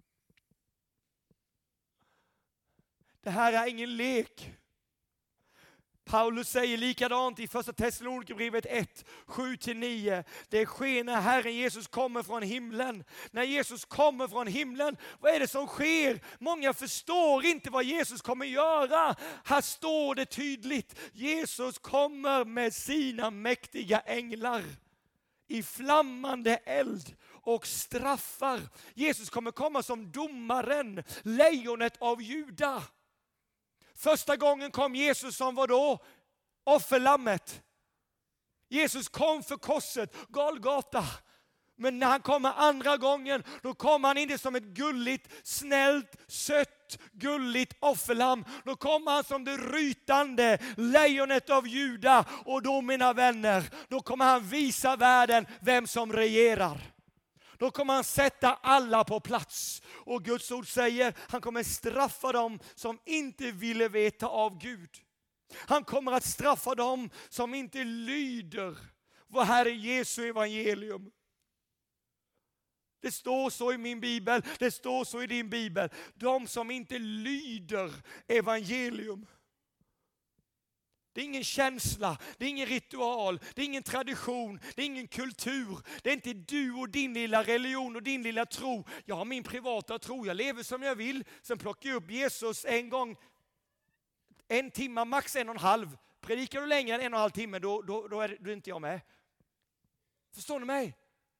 Det här är ingen lek. Paulus säger likadant i första Thessalonikerbrevet ett, sju till nio. Det sker när Herren Jesus kommer från himlen. När Jesus kommer från himlen, vad är det som sker? Många förstår inte vad Jesus kommer göra. Här står det tydligt. Jesus kommer med sina mäktiga änglar i flammande eld och straffar. Jesus kommer komma som domaren, lejonet av Juda. Första gången kom Jesus som var då offerlammet. Jesus kom för korset, Golgata. Men när han kommer andra gången, då kommer han inte som ett gulligt, snällt, sött, gulligt offerlamm. Då kommer han som det rytande lejonet av Juda. Och då, mina vänner, då kommer han visa världen vem som regerar. Då kommer han sätta alla på plats. Och Guds ord säger, han kommer straffa dem som inte ville veta av Gud. Han kommer att straffa dem som inte lyder vad Herre Jesu evangelium. Det står så i min bibel, det står så i din bibel. De som inte lyder evangelium. Det är ingen känsla, det är ingen ritual, det är ingen tradition, det är ingen kultur. Det är inte du och din lilla religion och din lilla tro. Jag har min privata tro, jag lever som jag vill. Sen plockar jag upp Jesus en gång, en timme, max en och en halv. Predikar du längre än en och en halv timme, då, då, då är, då är inte jag med. Förstår ni mig?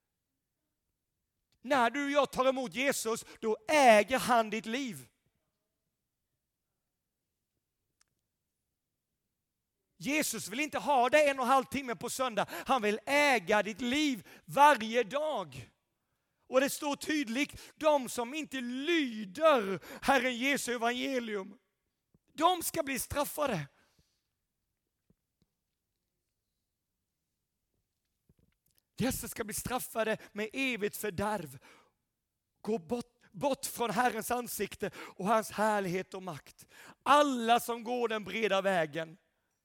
När du och jag tar emot Jesus, då äger han ditt liv. Jesus vill inte ha dig en och en halv timme på söndag. Han vill äga ditt liv varje dag. Och det står tydligt, de som inte lyder Herren Jesu evangelium, de ska bli straffade. Dessa ska bli straffade med evigt fördärv. Gå bort, bort från Herrens ansikte och hans härlighet och makt. Alla som går den breda vägen.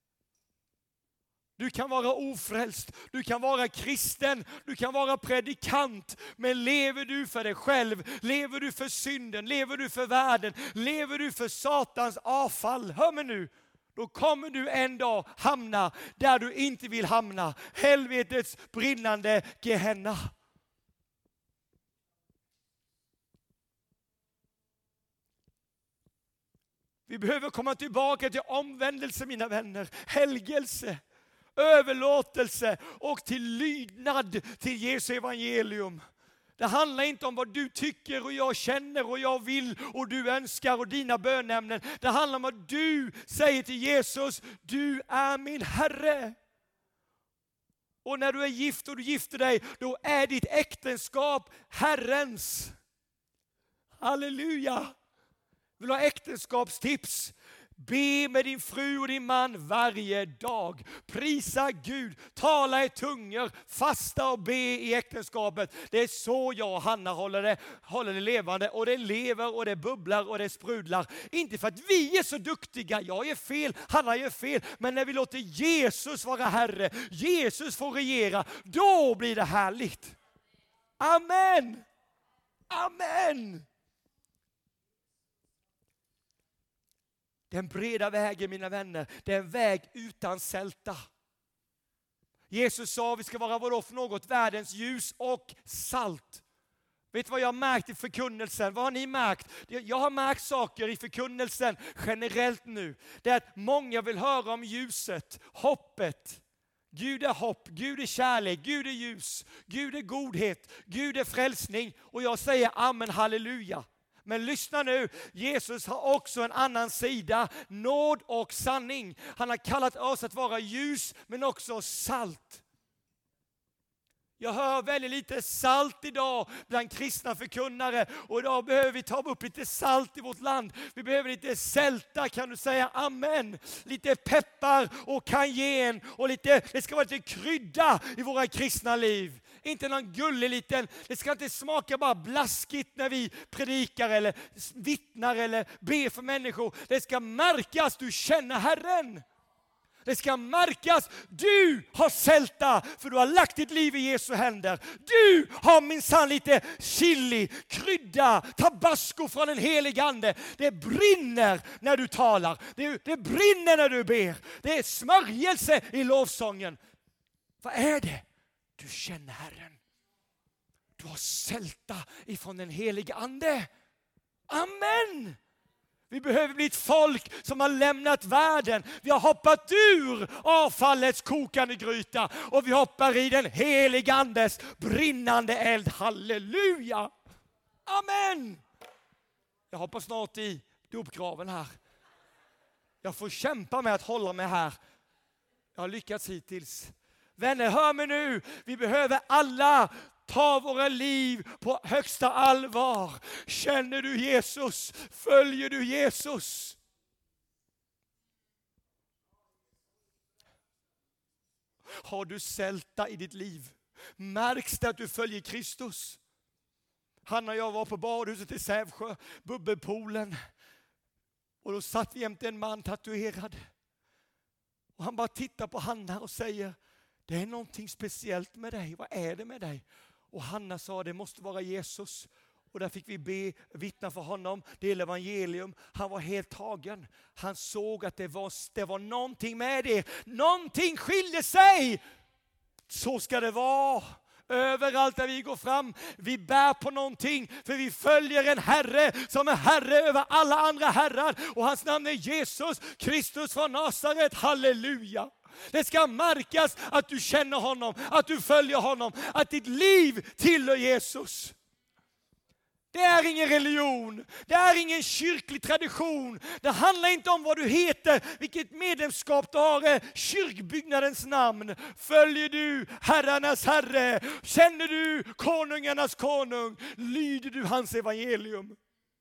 Du kan vara ofrälst, du kan vara kristen, du kan vara predikant. Men lever du för dig själv, lever du för synden, lever du för världen, lever du för Satans avfall. Hör mig nu. Då kommer du en dag hamna där du inte vill hamna. Helvetets brinnande Gehenna. Vi behöver komma tillbaka till omvändelse, mina vänner. Helgelse, överlåtelse och till lydnad till Jesu evangelium. Det handlar inte om vad du tycker och jag känner och jag vill och du önskar och dina bönämnen. Det handlar om att du säger till Jesus, du är min Herre. Och när du är gift och du gifter dig, då är ditt äktenskap Herrens. Halleluja! Vill du ha äktenskapstips? Be med din fru och din man varje dag. Prisa Gud, tala i tungor, fasta och be i äktenskapet. Det är så jag och Hanna håller det, håller det levande. Och det lever och det bubblar och det sprudlar. Inte för att vi är så duktiga, jag är fel, Hanna gör fel. Men när vi låter Jesus vara Herre, Jesus får regera, då blir det härligt. Amen! Amen! Den breda vägen, mina vänner, det är en väg utan sälta. Jesus sa vi ska vara vadå för något? Världens ljus och salt. Vet du vad jag har märkt i förkunnelsen? Vad har ni märkt? Jag har märkt saker i förkunnelsen generellt nu. Det är att många vill höra om ljuset, hoppet. Gud är hopp, Gud är kärlek, Gud är ljus, Gud är godhet, Gud är frälsning. Och jag säger amen, halleluja. Men lyssna nu, Jesus har också en annan sida, nåd och sanning. Han har kallat oss att vara ljus men också salt. Jag hör väldigt lite salt idag bland kristna förkunnare. Och idag behöver vi ta upp lite salt i vårt land. Vi behöver lite sälta, kan du säga amen. Lite peppar och cayenne och lite, det ska vara lite krydda i våra kristna liv. Inte någon gullig liten, det ska inte smaka bara blaskigt när vi predikar eller vittnar eller ber för människor. Det ska märkas, du känner Herren. Det ska märkas, du har sälta för du har lagt ditt liv i Jesu händer. Du har minsann lite chili, krydda, tabasco från en helig ande. Det brinner när du talar. Det, det brinner när du ber. Det är smörjelse i lovsången. Vad är det? Du känner Herren. Du har sälta ifrån den heliga ande. Amen! Vi behöver bli ett folk som har lämnat världen. Vi har hoppat ur avfallets kokande gryta och vi hoppar i den heliga andes brinnande eld. Halleluja! Amen! Jag hoppas snart i dopgraven här. Jag får kämpa med att hålla mig här. Jag har lyckats hittills. Vänner, hör mig nu. Vi behöver alla ta våra liv på högsta allvar. Känner du Jesus? Följer du Jesus? Har du sälta i ditt liv? Märks det att du följer Kristus? Hanna och jag var på badhuset i Sävsjö, bubbelpoolen. Och då satt vi jämte en man tatuerad. Och han bara tittar på Hanna och säger, det är någonting speciellt med dig. Vad är det med dig? Och Hanna sa, det måste vara Jesus. Och där fick vi be, vittna för honom. Det är evangelium. Han var helt tagen. Han såg att det var, det var någonting med det. Någonting skilde sig. Så ska det vara. Överallt där vi går fram, vi bär på någonting. För vi följer en Herre som är Herre över alla andra herrar. Och hans namn är Jesus Kristus från Nasaret. Halleluja! Det ska märkas att du känner honom, att du följer honom, att ditt liv tillhör Jesus. Det är ingen religion, det är ingen kyrklig tradition. Det handlar inte om vad du heter, vilket medlemskap du har, kyrkbyggnadens namn. Följer du herrarnas herre? Känner du konungarnas konung? Lyder du hans evangelium?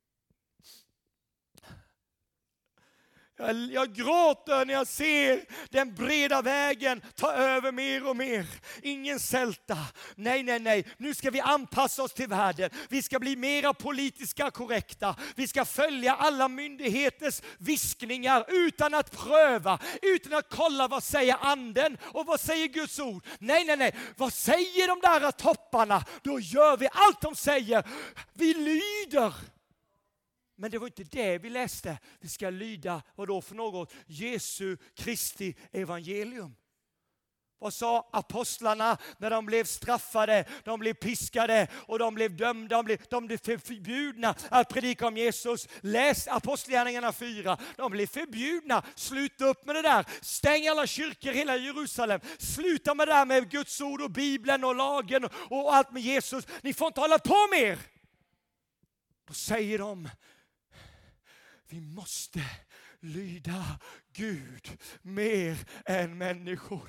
Jag, jag gråter när jag ser den breda vägen ta över mer och mer. Ingen sälta. Nej, nej, nej. Nu ska vi anpassa oss till världen. Vi ska bli mera politiska korrekta. Vi ska följa alla myndigheters viskningar utan att pröva. Utan att kolla vad säger anden och vad säger Guds ord. Nej, nej, nej. Vad säger de där topparna? Då gör vi allt de säger. Vi lyder. Men det var inte det vi läste. Vi ska lyda, vad då för något? Jesu Kristi evangelium. Vad sa apostlarna när de blev straffade, de blev piskade och de blev dömda, de blev, de blev förbjudna att predika om Jesus? Läs Apostlagärningarna fyra. De blev förbjudna. Sluta upp med det där. Stäng alla kyrkor i hela Jerusalem. Sluta med det där med Guds ord och Bibeln och lagen och allt med Jesus. Ni får inte hålla på mer. Då säger de, vi måste lyda Gud mer än människor.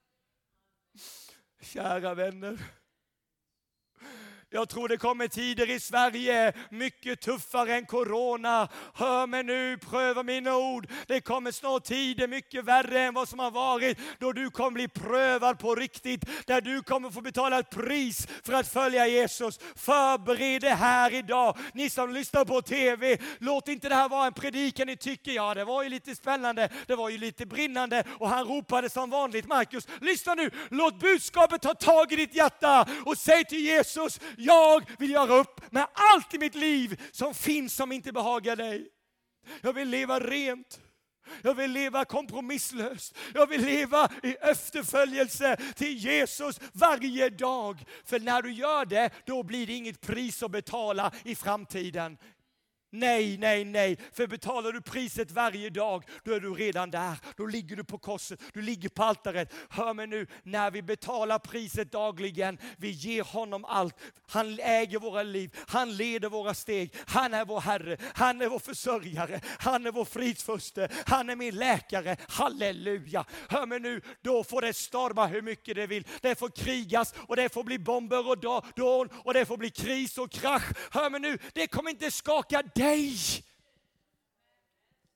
Kära vänner. Jag tror det kommer tider i Sverige mycket tuffare än corona. Hör mig nu, pröva mina ord. Det kommer snart tider mycket värre än vad som har varit. Då du kommer bli prövad på riktigt. Där du kommer få betala ett pris för att följa Jesus. Förbered det här idag. Ni som lyssnar på tv. Låt inte det här vara en predikan ni tycker. Ja, det var ju lite spännande. Det var ju lite brinnande. Och han ropade som vanligt. Markus, lyssna nu. Låt budskapet ta tag i ditt hjärta. Och säg till Jesus, jag vill göra upp med allt i mitt liv som finns som inte behagar dig. Jag vill leva rent. Jag vill leva kompromisslöst. Jag vill leva i efterföljelse till Jesus varje dag. För när du gör det, då blir det inget pris att betala i framtiden. Nej, nej, nej. För betalar du priset varje dag, då är du redan där. Då ligger du på korset, du ligger på altaret. Hör mig nu, när vi betalar priset dagligen, vi ger honom allt. Han äger våra liv, han leder våra steg. Han är vår Herre, han är vår försörjare, han är vår fridsförste, han är min läkare. Halleluja. Hör mig nu, då får det storma hur mycket det vill. Det får krigas och det får bli bomber och dån och det får bli kris och krasch. Hör mig nu, det kommer inte skaka dig.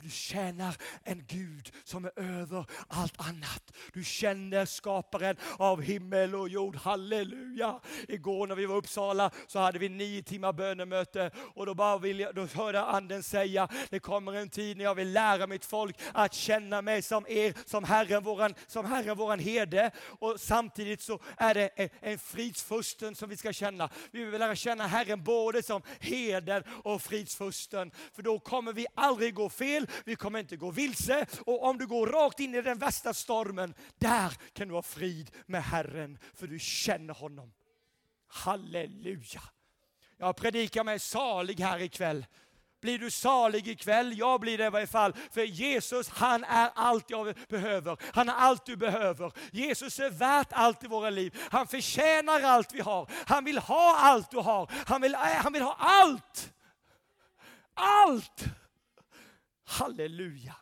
du tjänar en Gud som är över allt annat. Du känner skaparen av himmel och jord. Halleluja. Igår när vi var i Uppsala så hade vi nio timmar bönemöte och då, bara vill jag, då hörde anden säga, det kommer en tid när jag vill lära mitt folk att känna mig som er, som Herren våran, som Herren våran herde. Och samtidigt så är det en, en fridsfursten som vi ska känna. Vi vill lära känna Herren både som herden och fridsfursten. För då kommer vi aldrig gå fel, vi kommer inte gå vilse. Och om du går rakt in i den värsta stormen, där kan du ha frid med Herren, för du känner honom. Halleluja. Jag predikar mig salig här ikväll. Blir du salig ikväll? Jag blir det i varje fall. För Jesus, han är allt jag behöver. Han är allt du behöver. Jesus är värt allt i våra liv. Han förtjänar allt vi har. Han vill ha allt du har. Han vill, han vill ha allt. Allt. Halleluja.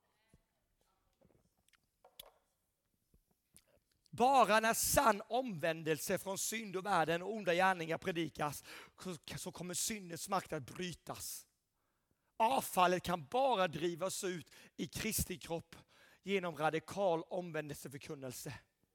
Bara när sann omvändelse från synd och världen och onda gärningar predikas så kommer syndens makt att brytas. Avfallet kan bara drivas ut i Kristi kropp genom radikal omvändelseförkunnelse.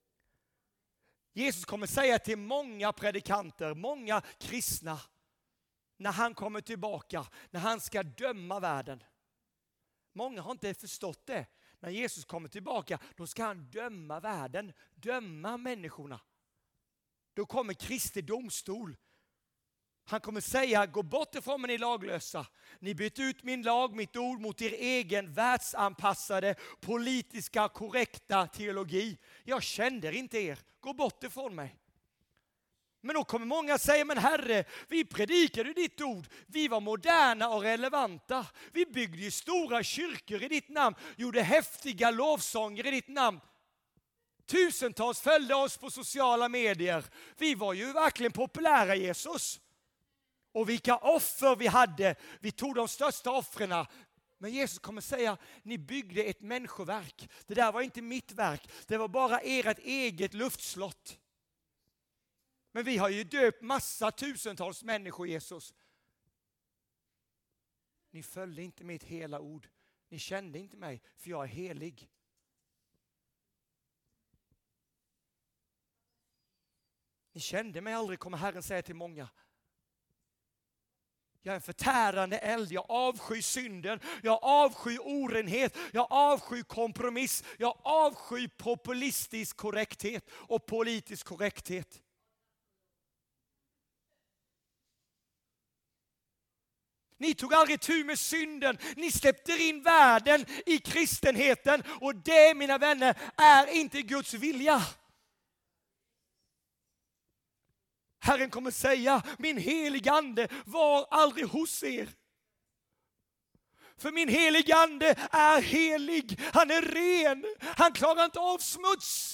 Jesus kommer säga till många predikanter, många kristna, när han kommer tillbaka, när han ska döma världen. Många har inte förstått det. När Jesus kommer tillbaka, då ska han döma världen, döma människorna. Då kommer Kristi domstol. Han kommer säga, gå bort ifrån mig ni laglösa. Ni bytt ut min lag, mitt ord mot er egen världsanpassade, politiska, korrekta teologi. Jag kände inte er, gå bort ifrån mig. Men då kommer många säga, men Herre, vi predikade ditt ord. Vi var moderna och relevanta. Vi byggde ju stora kyrkor i ditt namn. Gjorde häftiga lovsånger i ditt namn. Tusentals följde oss på sociala medier. Vi var ju verkligen populära, Jesus. Och vilka offer vi hade. Vi tog de största offren. Men Jesus kommer säga, ni byggde ett människoverk. Det där var inte mitt verk. Det var bara ert eget luftslott. Men vi har ju döpt massa tusentals människor, Jesus. Ni följde inte mitt hela ord. Ni kände inte mig, för jag är helig. Ni kände mig aldrig, kommer Herren säga till många. Jag är en förtärande eld, jag avskyr synden, jag avskyr orenhet, jag avskyr kompromiss, jag avskyr populistisk korrekthet och politisk korrekthet. Ni tog aldrig tur med synden. Ni släppte in världen i kristenheten. Och det, mina vänner, är inte Guds vilja. Herren kommer säga, min heliga ande var aldrig hos er. För min heliga ande är helig. Han är ren. Han klarar inte av smuts.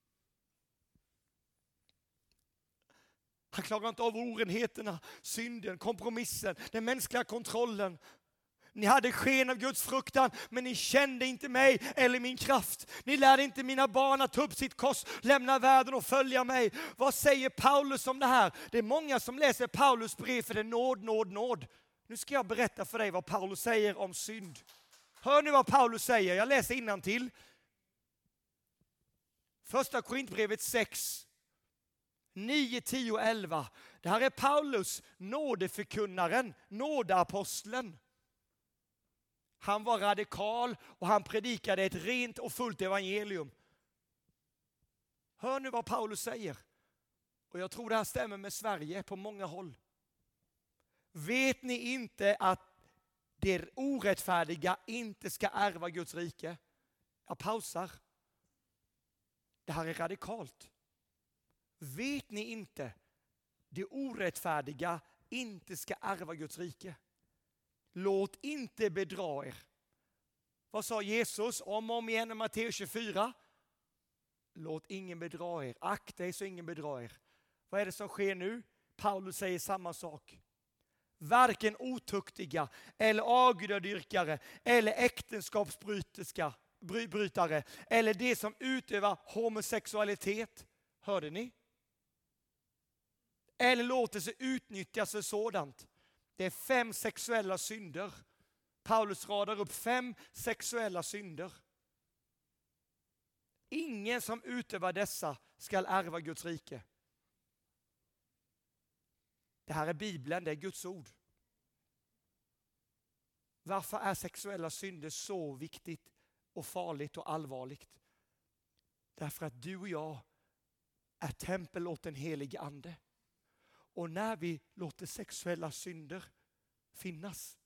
Han klarar inte av orenheterna, synden, kompromissen, den mänskliga kontrollen. Ni hade sken av Guds fruktan, men ni kände inte mig eller min kraft. Ni lärde inte mina barn att ta upp sitt kors, lämna världen och följa mig. Vad säger Paulus om det här? Det är många som läser Paulus brev för det är nåd, nåd, nåd. Nu ska jag berätta för dig vad Paulus säger om synd. Hör nu vad Paulus säger, jag läser innantill. Första Korintierbrevet sex. nio, tio och elva. Det här är Paulus, nådeförkunnaren, nådeaposteln. Han var radikal och han predikade ett rent och fullt evangelium. Hör nu vad Paulus säger. Och jag tror det här stämmer med Sverige på många håll. Vet ni inte att det orättfärdiga inte ska ärva Guds rike? Jag pausar. Det här är radikalt. Vet ni inte det orättfärdiga inte ska ärva Guds rike? Låt inte bedra er. Vad sa Jesus om och om igen i Matteus tjugofyra? Låt ingen bedra er. Akta er så ingen bedrar er. Vad är det som sker nu? Paulus säger samma sak. Varken otuktiga eller avgudadyrkare eller äktenskapsbrytare eller det som utövar homosexualitet. Hörde ni? Eller låter sig utnyttjas för sådant. Det är fem sexuella synder. Paulus radar upp fem sexuella synder. Ingen som utövar dessa ska ärva Guds rike. Det här är Bibeln, det är Guds ord. Varför är sexuella synder så viktigt och farligt och allvarligt? Därför att du och jag är tempel åt den helige ande. Och när vi låter sexuella synder finnas,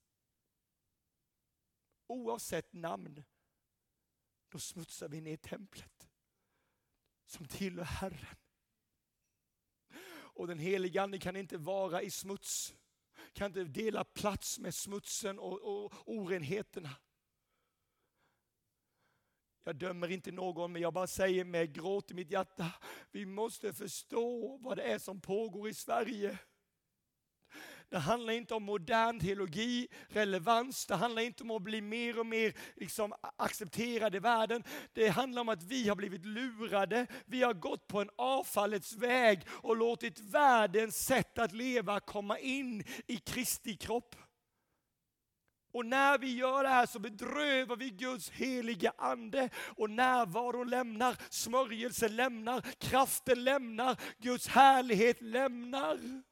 oavsett namn, då smutsar vi ner templet som tillhör Herren. Och den helige ande kan inte vara i smuts, kan inte dela plats med smutsen och, och orenheterna. Jag dömer inte någon, men jag bara säger med gråt i mitt hjärta, vi måste förstå vad det är som pågår i Sverige. Det handlar inte om modern teologi, relevans. Det handlar inte om att bli mer och mer liksom accepterad i världen. Det handlar om att vi har blivit lurade. Vi har gått på en avfallets väg och låtit världens sätt att leva komma in i Kristi kropp. Och när vi gör det här så bedrövar vi Guds heliga ande. Och närvaron lämnar, smörjelsen lämnar, kraften lämnar, Guds härlighet lämnar.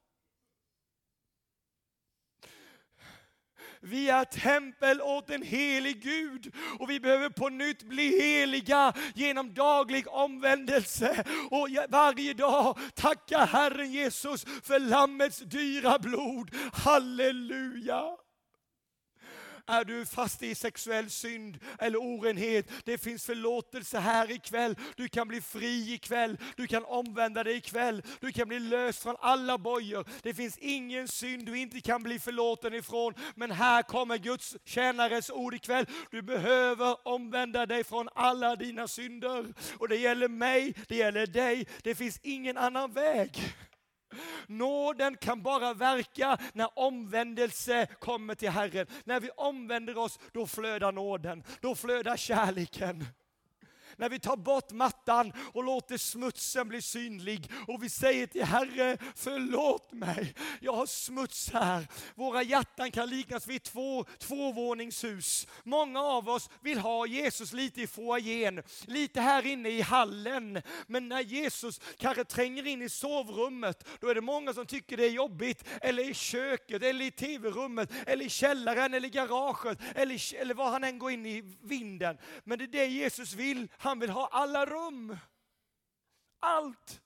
Vi är tempel åt en helig Gud och vi behöver på nytt bli heliga genom daglig omvändelse. Och varje dag tacka Herren Jesus för lammets dyra blod. Halleluja! Är du fast i sexuell synd eller orenhet? Det finns förlåtelse här ikväll. Du kan bli fri ikväll. Du kan omvända dig ikväll. Du kan bli löst från alla bojor. Det finns ingen synd du inte kan bli förlåten ifrån. Men här kommer Guds tjänares ord ikväll. Du behöver omvända dig från alla dina synder. Och det gäller mig, det gäller dig. Det finns ingen annan väg. Nåden kan bara verka när omvändelse kommer till Herren. När vi omvänder oss, då flödar nåden. Då flödar kärleken. När vi tar bort mattan och låter smutsen bli synlig. Och vi säger till Herre, förlåt mig. Jag har smuts här. Våra hjärtan kan liknas vid två tvåvåningshus. Många av oss vill ha Jesus lite i foajén. Lite här inne i hallen. Men när Jesus kanske tränger in i sovrummet, då är det många som tycker det är jobbigt. Eller i köket, eller i tv-rummet, eller i källaren, eller i garaget. Eller, eller var han än går in i vinden. Men det är det Jesus vill. Han vill ha alla rum. Allt.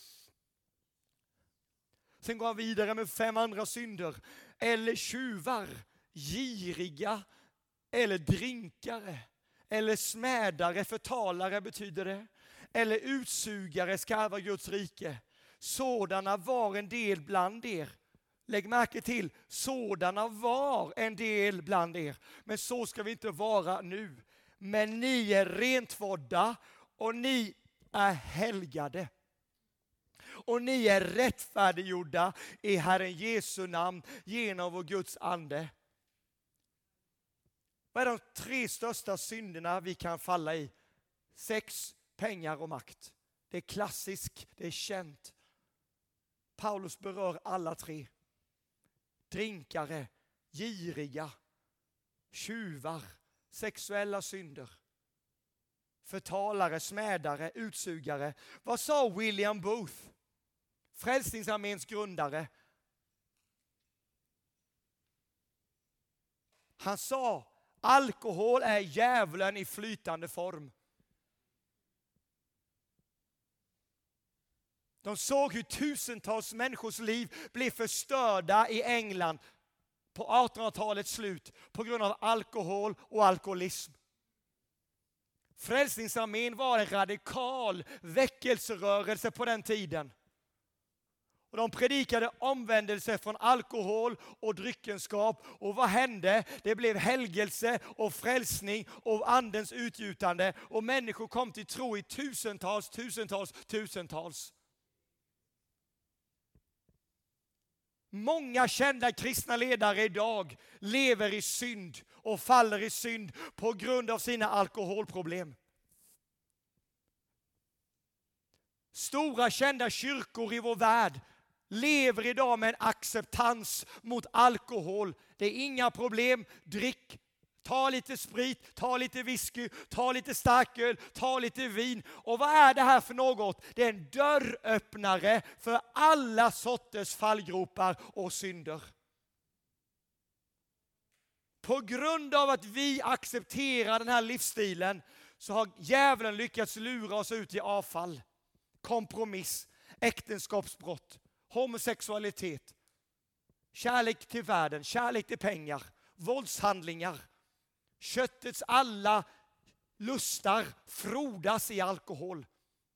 Sen går han vidare med fem andra synder. Eller tjuvar, giriga, eller drinkare, eller smädare, förtalare betyder det. Eller utsugare ska ärva Guds rike. Sådana var en del bland er. Lägg märke till, sådana var en del bland er. Men så ska vi inte vara nu. Men ni är rentvådda och ni är helgade. Och ni är rättfärdiggjorda i Herren Jesu namn genom vår Guds ande. Vad är de tre största synderna vi kan falla i? Sex, pengar och makt. Det är klassiskt, det är känt. Paulus berör alla tre. Drinkare, giriga, tjuvar. Sexuella synder. Förtalare, smädare, utsugare. Vad sa William Booth? Frälsningsarméns grundare. Han sa, alkohol är djävulen i flytande form. De såg hur tusentals människors liv blev förstörda i England på artonhundratalets slut på grund av alkohol och alkoholism. Frälsningsarmén var en radikal väckelserörelse på den tiden. Och de predikade omvändelse från alkohol och dryckenskap. Och vad hände? Det blev helgelse och frälsning och andens utgjutande. Och människor kom till tro i tusentals, tusentals, tusentals. Många kända kristna ledare idag lever i synd och faller i synd på grund av sina alkoholproblem. Stora kända kyrkor i vår värld lever idag med en acceptans mot alkohol. Det är inga problem, drick Ta lite sprit, ta lite whisky, ta lite starköl, ta lite vin. Och vad är det här för något? Det är en dörröppnare för alla sorters fallgropar och synder. På grund av att vi accepterar den här livsstilen så har djävulen lyckats lura oss ut i avfall, kompromiss, äktenskapsbrott, homosexualitet, kärlek till världen, kärlek till pengar, våldshandlingar. Köttets alla lustar frodas i alkohol.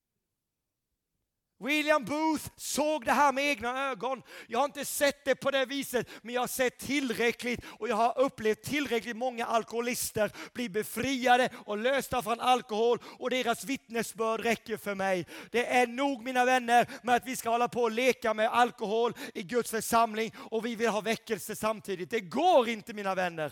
William Booth såg det här med egna ögon. Jag har inte sett det på det viset, men jag har sett tillräckligt och jag har upplevt tillräckligt många alkoholister bli befriade och lösta från alkohol, och deras vittnesbörd räcker för mig. Det är nog, mina vänner, med att vi ska hålla på och leka med alkohol i Guds församling och vi vill ha väckelse samtidigt. Det går inte, mina vänner.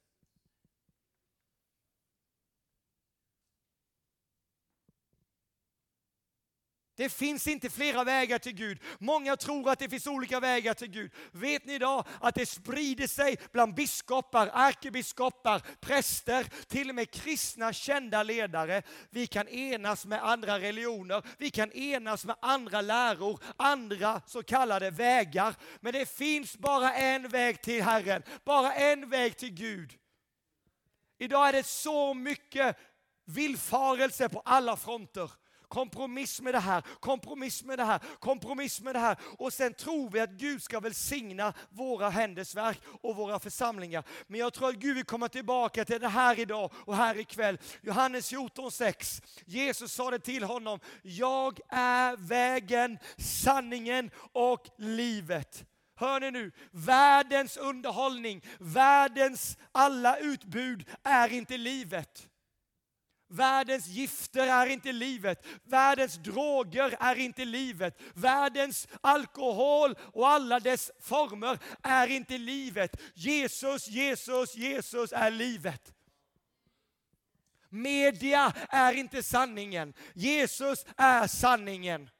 Det finns inte flera vägar till Gud. Många tror att det finns olika vägar till Gud. Vet ni idag att det sprider sig bland biskopar, ärkebiskopar, präster, till och med kristna kända ledare. Vi kan enas med andra religioner, vi kan enas med andra läror, andra så kallade vägar. Men det finns bara en väg till Herren, bara en väg till Gud. Idag är det så mycket villfarelse på alla fronter. Kompromiss med det här, kompromiss med det här, kompromiss med det här. Och sen tror vi att Gud ska välsigna våra händers verk och våra församlingar. Men jag tror att Gud vill komma tillbaka till det här idag och här ikväll. Johannes fjorton sex. Jesus sa det till honom: jag är vägen, sanningen och livet. Hör ni nu? Världens underhållning, världens alla utbud är inte livet. Världens gifter är inte livet. Världens droger är inte livet. Världens alkohol och alla dess former är inte livet. Jesus, Jesus, Jesus är livet. Media är inte sanningen. Jesus är sanningen.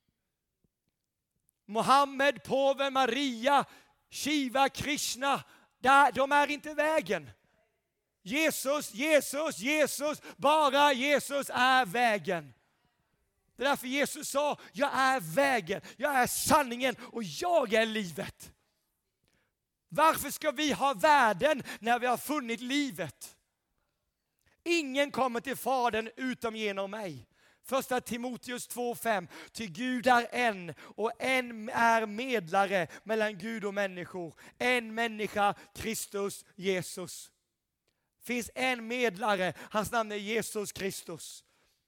Mohammed, påven, Maria, Shiva, Krishna, de är inte vägen. Jesus, Jesus, Jesus, bara Jesus är vägen. Det är därför Jesus sa: jag är vägen, jag är sanningen och jag är livet. Varför ska vi ha världen när vi har funnit livet? Ingen kommer till Fadern utom genom mig. Första Timoteus två fem. Till Gud är en, och en är medlare mellan Gud och människor. En människa, Kristus Jesus. Finns en medlare, hans namn är Jesus Kristus.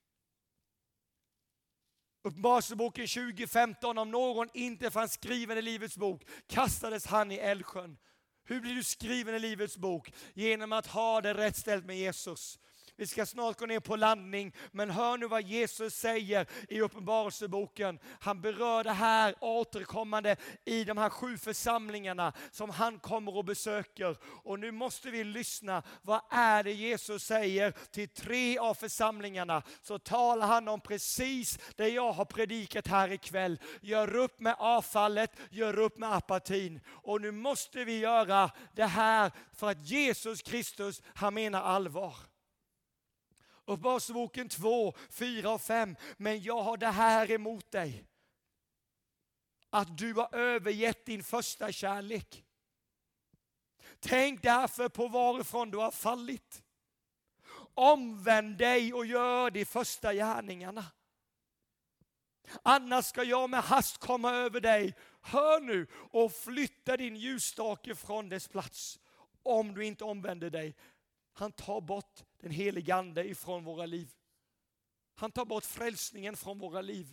Uppenbarelseboken tjugo femton. Om någon inte fanns skriven i livets bok kastades han i eldsjön. Hur blir du skriven i livets bok? Genom att ha det rätt ställt med Jesus. Vi ska snart gå ner på landning, men hör nu vad Jesus säger i Uppenbarelseboken. Han berör det här återkommande i de här sju församlingarna som han kommer och besöker. Och nu måste vi lyssna. Vad är det Jesus säger till tre av församlingarna? Så talar han om precis det jag har predikat här ikväll. Gör upp med avfallet, gör upp med apatin. Och nu måste vi göra det här för att Jesus Kristus, han menar allvar. Uppenbarelseboken två, fyra och fem. Men jag har det här emot dig: att du har övergett din första kärlek. Tänk därför på varifrån du har fallit. Omvänd dig och gör de första gärningarna. Annars ska jag med hast komma över dig. Hör nu, och flytta din ljusstake från dess plats. Om du inte omvänder dig. Han tar bort den helige ande ifrån våra liv. Han tar bort frälsningen från våra liv.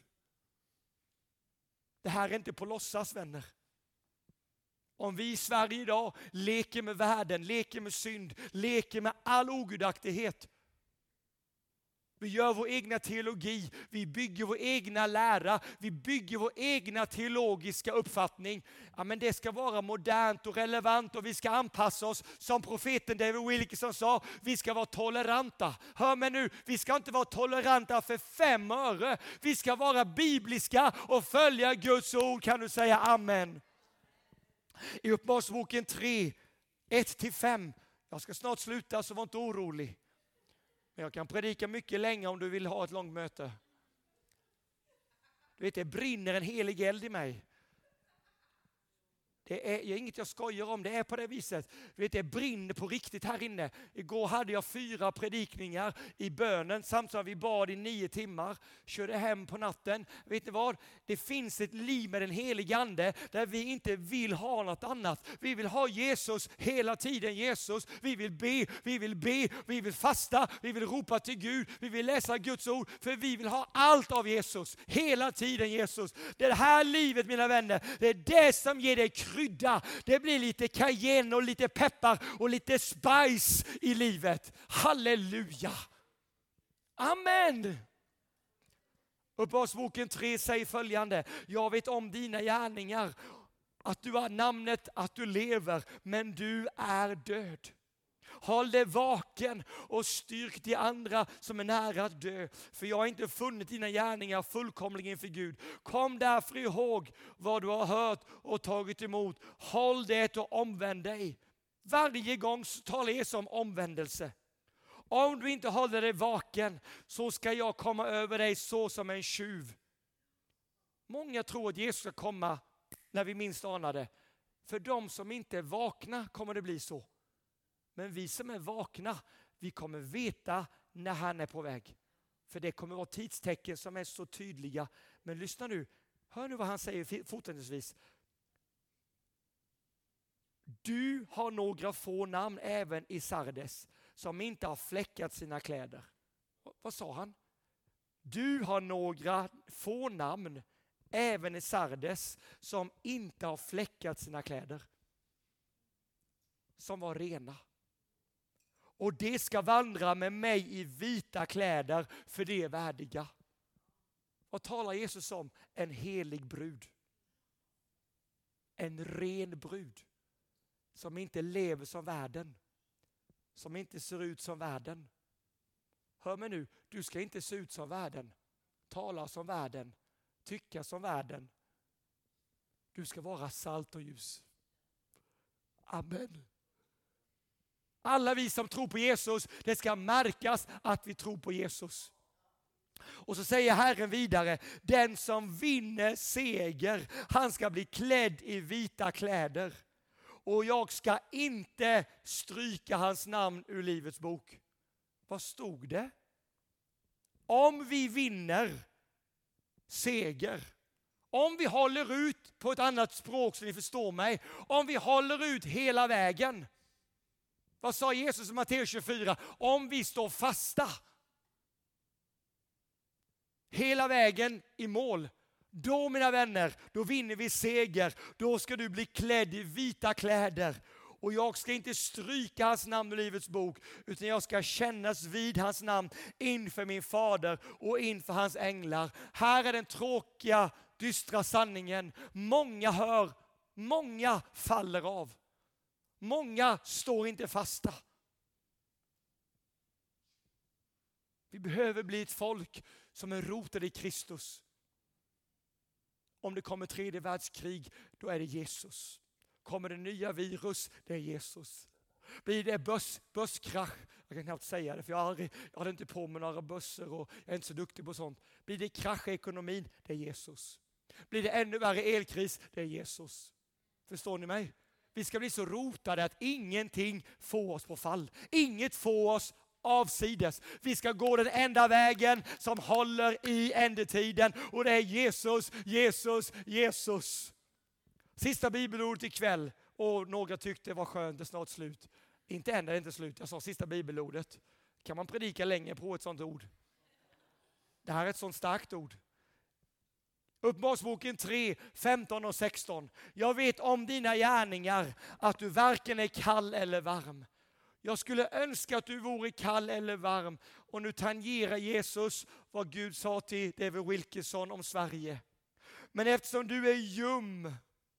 Det här är inte på låtsas, vänner. Om vi i Sverige idag leker med världen, leker med synd, leker med all ogudaktighet. Vi gör vår egna teologi, vi bygger vår egna lära, vi bygger vår egna teologiska uppfattning. Ja, men det ska vara modernt och relevant och vi ska anpassa oss, som profeten David Wilkerson sa, vi ska vara toleranta. Hör mig nu, vi ska inte vara toleranta för fem öre. Vi ska vara bibliska och följa Guds ord. Kan du säga amen? I Uppenbarelseboken tre, ett till fem. Jag ska snart sluta, så var inte orolig. Men jag kan predika mycket länge om du vill ha ett långt möte. Du vet, det brinner en helig eld i mig. Det är, det är inget jag skojar om, det är på det viset. Du vet, det brinner på riktigt här inne. Igår hade jag fyra predikningar i bönen, samtidigt som vi bad i nio timmar. Körde hem på natten. Vet ni vad? Det finns ett liv med den helige ande där vi inte vill ha något annat. Vi vill ha Jesus hela tiden, Jesus. Vi vill be, vi vill be, vi vill fasta, vi vill ropa till Gud, vi vill läsa Guds ord. För vi vill ha allt av Jesus, hela tiden Jesus. Det här livet, mina vänner, det är det som ger dig krydda. Det blir lite cayenne och lite peppar och lite spice i livet. Halleluja! Amen! Uppenbarelseboken tre säger följande: jag vet om dina gärningar, att du har namnet, att du lever, men du är död. Håll dig vaken och styrk de andra som är nära att dö. För jag har inte funnit dina gärningar fullkomligen inför Gud. Kom därför ihåg vad du har hört och tagit emot. Håll det och omvänd dig. Varje gång talar Jesus om omvändelse. Om du inte håller dig vaken så ska jag komma över dig så som en tjuv. Många tror att Jesus ska komma när vi minst anar det. För de som inte är vakna kommer det bli så. Men vi som är vakna, vi kommer veta när han är på väg. För det kommer vara tidstecken som är så tydliga. Men lyssna nu, hör nu vad han säger fortsättningsvis. Du har några få namn även i Sardes som inte har fläckat sina kläder. Vad sa han? Du har några få namn även i Sardes som inte har fläckat sina kläder. Som var rena. Och det ska vandra med mig i vita kläder, för det är värdiga. Vad talar Jesus om? En helig brud. En ren brud. Som inte lever som världen. Som inte ser ut som världen. Hör mig nu, du ska inte se ut som världen. Tala som världen. Tycka som världen. Du ska vara salt och ljus. Amen. Alla vi som tror på Jesus, det ska märkas att vi tror på Jesus. Och så säger Herren vidare, den som vinner seger, han ska bli klädd i vita kläder. Och jag ska inte stryka hans namn ur livets bok. Vad stod det? Om vi vinner seger. Om vi håller ut på ett annat språk så ni förstår mig. Om vi håller ut hela vägen. Vad sa Jesus i Matteus tjugofyra? Om vi står fasta hela vägen i mål. Då, mina vänner, då vinner vi seger. Då ska du bli klädd i vita kläder. Och jag ska inte stryka hans namn ur livets bok, utan jag ska kännas vid hans namn inför min fader och inför hans änglar. Här är den tråkiga, dystra sanningen. Många hör, många faller av. Många står inte fasta. Vi behöver bli ett folk som är rotade i Kristus. Om det kommer tredje världskrig, då är det Jesus. Kommer det nya virus, det är Jesus. Blir det börs, börskrasch, jag kan knappt säga det för jag, har aldrig, jag hade inte på mig några börsor och jag är inte så duktig på sånt. Blir det krasch i ekonomin, det är Jesus. Blir det ännu värre elkris, det är Jesus. Förstår ni mig? Vi ska bli så rotade att ingenting får oss på fall. Inget får oss avsides. Vi ska gå den enda vägen som håller i ändetiden. Och det är Jesus, Jesus, Jesus. Sista bibelordet ikväll. Och några tyckte det var skönt, det är snart slut. Inte än, det är inte slut. Jag sa sista bibelordet. Kan man predika länge på ett sånt ord? Det här är ett sånt starkt ord. Uppenbarelseboken tre, femton och sexton. Jag vet om dina gärningar att du varken är kall eller varm. Jag skulle önska att du vore kall eller varm. Och nu tangerar Jesus vad Gud sa till David Wilkerson om Sverige. Men eftersom du är ljum,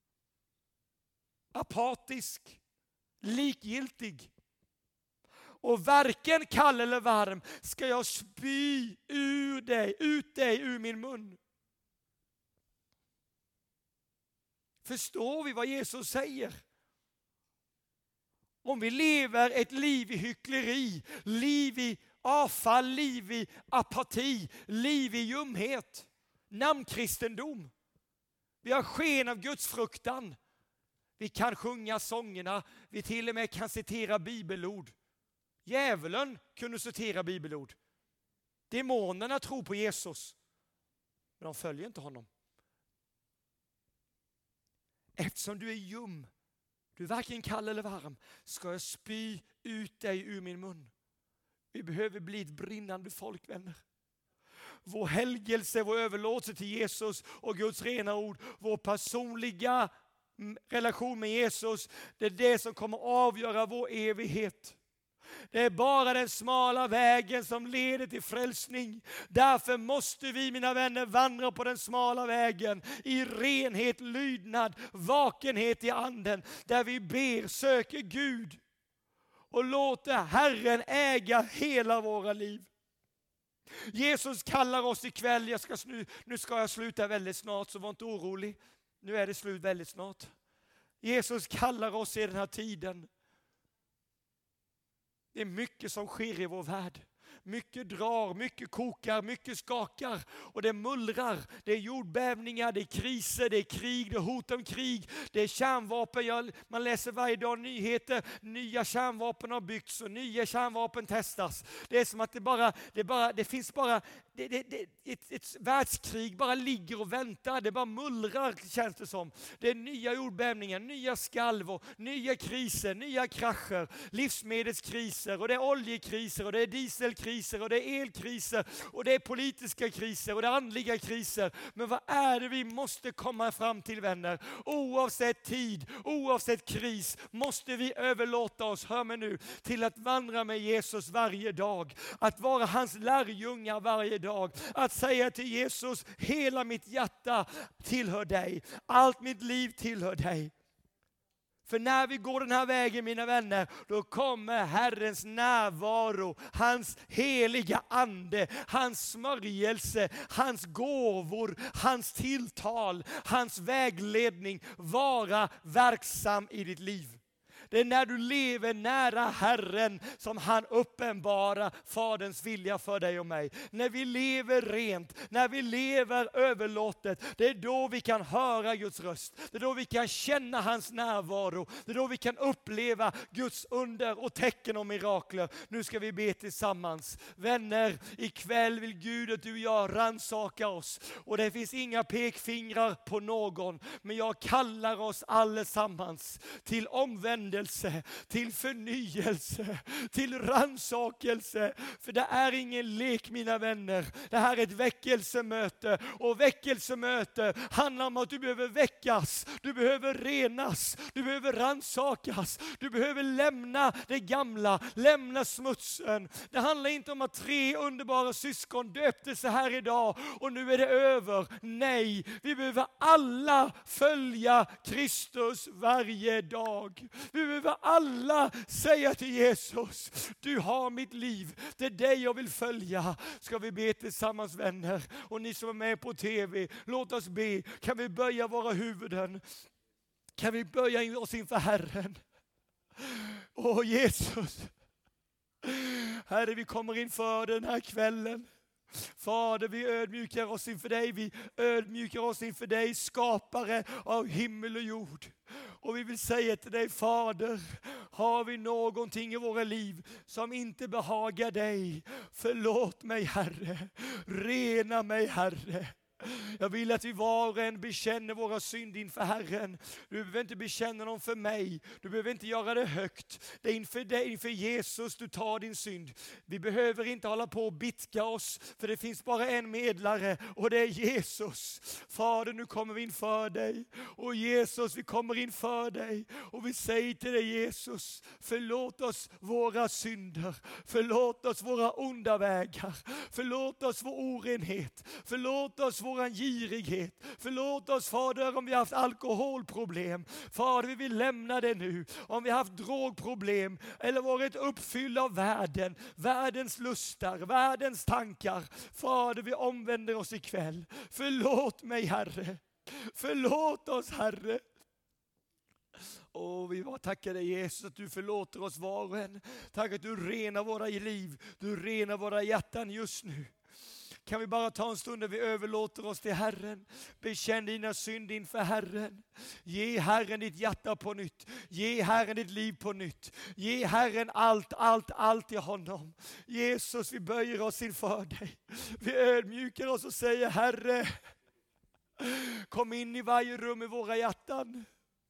apatisk, likgiltig och varken kall eller varm ska jag spy ur dig, ut dig ur min mun. Förstår vi vad Jesus säger? Om vi lever ett liv i hyckleri, liv i avfall, liv i apati, liv i ljumhet, namnkristendom. Vi har sken av Guds fruktan. Vi kan sjunga sångerna, vi till och med kan citera bibelord. Djävulen kunde citera bibelord. Demonerna tror på Jesus, men de följer inte honom. Eftersom du är ljum, du är varken kall eller varm, ska jag spy ut dig ur min mun. Vi behöver bli ett brinnande folk, vänner. Vår helgelse, vår överlåtelse till Jesus och Guds rena ord, vår personliga relation med Jesus, det är det som kommer avgöra vår evighet. Det är bara den smala vägen som leder till frälsning. Därför måste vi, mina vänner, vandra på den smala vägen i renhet, lydnad, vakenhet i anden, där vi ber, söker Gud och låter Herren äga hela våra liv. Jesus kallar oss ikväll. Jag ska, nu, nu ska jag sluta väldigt snart, så var inte orolig. Nu är det slut väldigt snart. Jesus kallar oss i den här tiden. Det är mycket som sker i vår värld. Mycket drar, mycket kokar, mycket skakar och det mullrar. Det är jordbävningar, det är kriser, det är krig, det är hot om krig, det är kärnvapen. Jag, man läser varje dag nyheter, nya kärnvapen har byggts och nya kärnvapen testas. Det är som att det bara, det bara, det finns bara, det, det, det, ett, ett världskrig bara ligger och väntar. Det bara mullrar, känns det som. Det är nya jordbävningar, nya skalv och nya kriser, nya krascher, livsmedelskriser och det är oljekriser och det är dieselkriser. Och det är elkriser och det är politiska kriser och det är andliga kriser. Men vad är det vi måste komma fram till, vänner? Oavsett tid, oavsett kris måste vi överlåta oss, hör mig nu, till att vandra med Jesus varje dag. Att vara hans lärjungar varje dag. Att säga till Jesus, hela mitt hjärta tillhör dig. Allt mitt liv tillhör dig. För när vi går den här vägen, mina vänner, då kommer Herrens närvaro, hans heliga ande, hans smörjelse, hans gåvor, hans tilltal, hans vägledning vara verksam i ditt liv. Det är när du lever nära Herren som han uppenbarar Faderns vilja för dig och mig. När vi lever rent, när vi lever överlåtet, det är då vi kan höra Guds röst. Det är då vi kan känna hans närvaro. Det är då vi kan uppleva Guds under och tecken och mirakler. Nu ska vi be tillsammans. Vänner, ikväll vill Gud att du och jag rannsakar oss. Och det finns inga pekfingrar på någon. Men jag kallar oss allesammans till omvändelse, till förnyelse, till rannsakelse. För det är ingen lek, mina vänner. Det här är ett väckelsemöte. Och väckelsemöte handlar om att du behöver väckas. Du behöver renas. Du behöver rannsakas. Du behöver lämna det gamla. Lämna smutsen. Det handlar inte om att tre underbara syskon döpte sig här idag och nu är det över. Nej, vi behöver alla följa Kristus varje dag. Vi behöver alla säga till Jesus, du har mitt liv, det är dig jag vill följa. Ska vi be tillsammans, vänner? Och ni som är med på tv, låt oss be. Kan vi böja våra huvuden? Kan vi böja oss inför Herren? Åh Jesus, Herre, vi kommer inför den här kvällen. Fader, vi ödmjukar oss inför dig, vi ödmjukar oss inför dig, skapare av himmel och jord. Och vi vill säga till dig, Fader, har vi någonting i våra liv som inte behagar dig, förlåt mig, Herre, rena mig, Herre. Jag vill att vi var och en bekänner våra synd inför Herren. Du behöver inte bekänna dem för mig. Du behöver inte göra det högt. Det är inför dig, inför Jesus du tar din synd. Vi behöver inte hålla på och bitka oss. För det finns bara en medlare och det är Jesus. Fader, nu kommer vi inför dig. Och Jesus, vi kommer inför dig. Och vi säger till dig, Jesus, förlåt oss våra synder. Förlåt oss våra onda vägar. Förlåt oss vår orenhet. Förlåt oss vår våran girighet. Förlåt oss, Fader, om vi har haft alkoholproblem. Fader, vi vill lämna det nu. Om vi har haft drogproblem eller varit uppfyllda av världen, världens lustar, världens tankar. Fader, vi omvänder oss ikväll. Förlåt mig, Herre. Förlåt oss, Herre. Och vi bara tackar dig Jesus att du förlåter oss var och en. Tack att du renar våra liv, du renar våra hjärtan just nu. Kan vi bara ta en stund där vi överlåter oss till Herren. Bekänn dina synd inför Herren. Ge Herren ditt hjärta på nytt. Ge Herren ditt liv på nytt. Ge Herren allt, allt, allt i honom. Jesus, vi böjer oss inför dig. Vi ödmjukar oss och säger Herre, kom in i varje rum i våra hjärtan.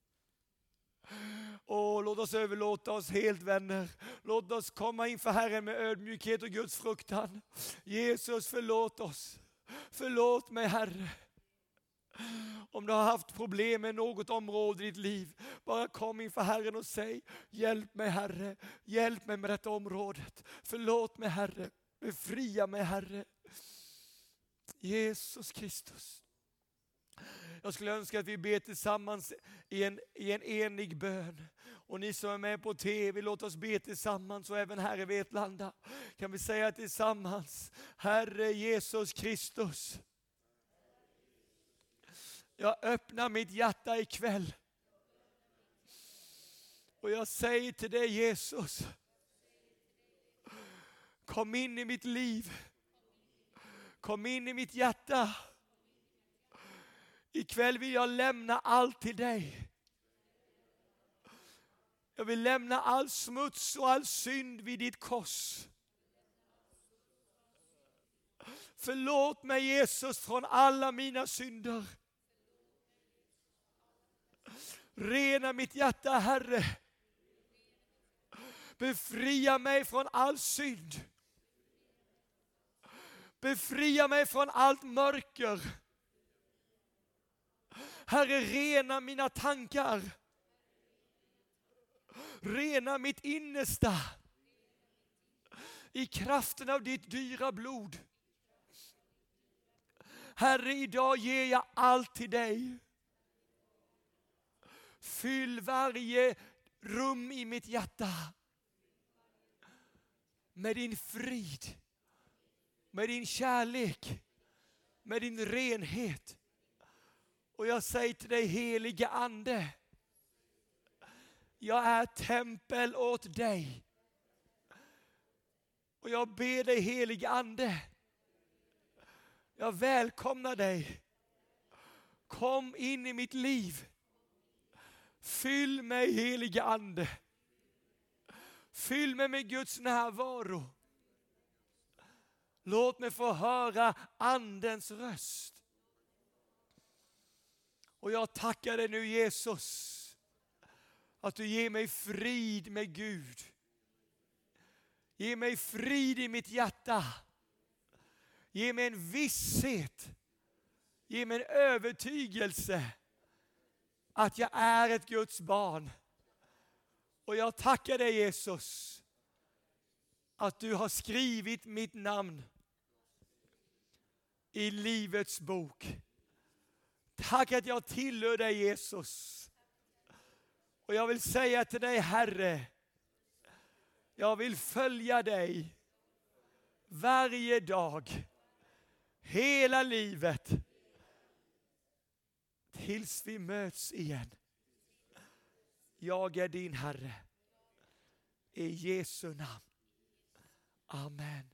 Och låt oss överlåta oss helt, vänner. Låt oss komma inför Herren med ödmjukhet och Guds fruktan. Jesus, förlåt oss. Förlåt mig, Herre. Om du har haft problem med något område i ditt liv, bara kom inför Herren och säg, hjälp mig, Herre. Hjälp mig med detta området. Förlåt mig, Herre. Befria mig, Herre. Jesus Kristus. Jag skulle önska att vi ber tillsammans i en, i en enig bön. Och ni som är med på tv, låt oss be tillsammans, och även här i Vetlanda kan vi säga tillsammans: Herre Jesus Kristus, jag öppnar mitt hjärta ikväll. Och jag säger till dig Jesus, kom in i mitt liv. Kom in i mitt hjärta. Ikväll vill jag lämna allt till dig. Jag vill lämna all smuts och all synd vid ditt kors. Förlåt mig Jesus från alla mina synder. Rena mitt hjärta, Herre. Befria mig från all synd. Befria mig från allt mörker. Herre, rena mina tankar. Rena mitt innersta. I kraften av ditt dyra blod. Herre, idag ger jag allt till dig. Fyll varje rum i mitt hjärta med din frid, med din kärlek, med din renhet. Och jag säger till dig, helige ande, jag är tempel åt dig. Och jag ber dig, helige ande, jag välkomnar dig. Kom in i mitt liv. Fyll mig, helige ande. Fyll mig med Guds närvaro. Låt mig få höra andens röst. Och jag tackar dig nu, Jesus, att du ger mig frid med Gud. Ge mig frid i mitt hjärta. Ge mig en visshet. Ge mig en övertygelse att jag är ett Guds barn. Och jag tackar dig, Jesus, att du har skrivit mitt namn i livets bok. Tack att jag tillhör dig, Jesus. Och jag vill säga till dig, Herre, jag vill följa dig varje dag, hela livet, tills vi möts igen. Jag är din Herre. I Jesu namn. Amen.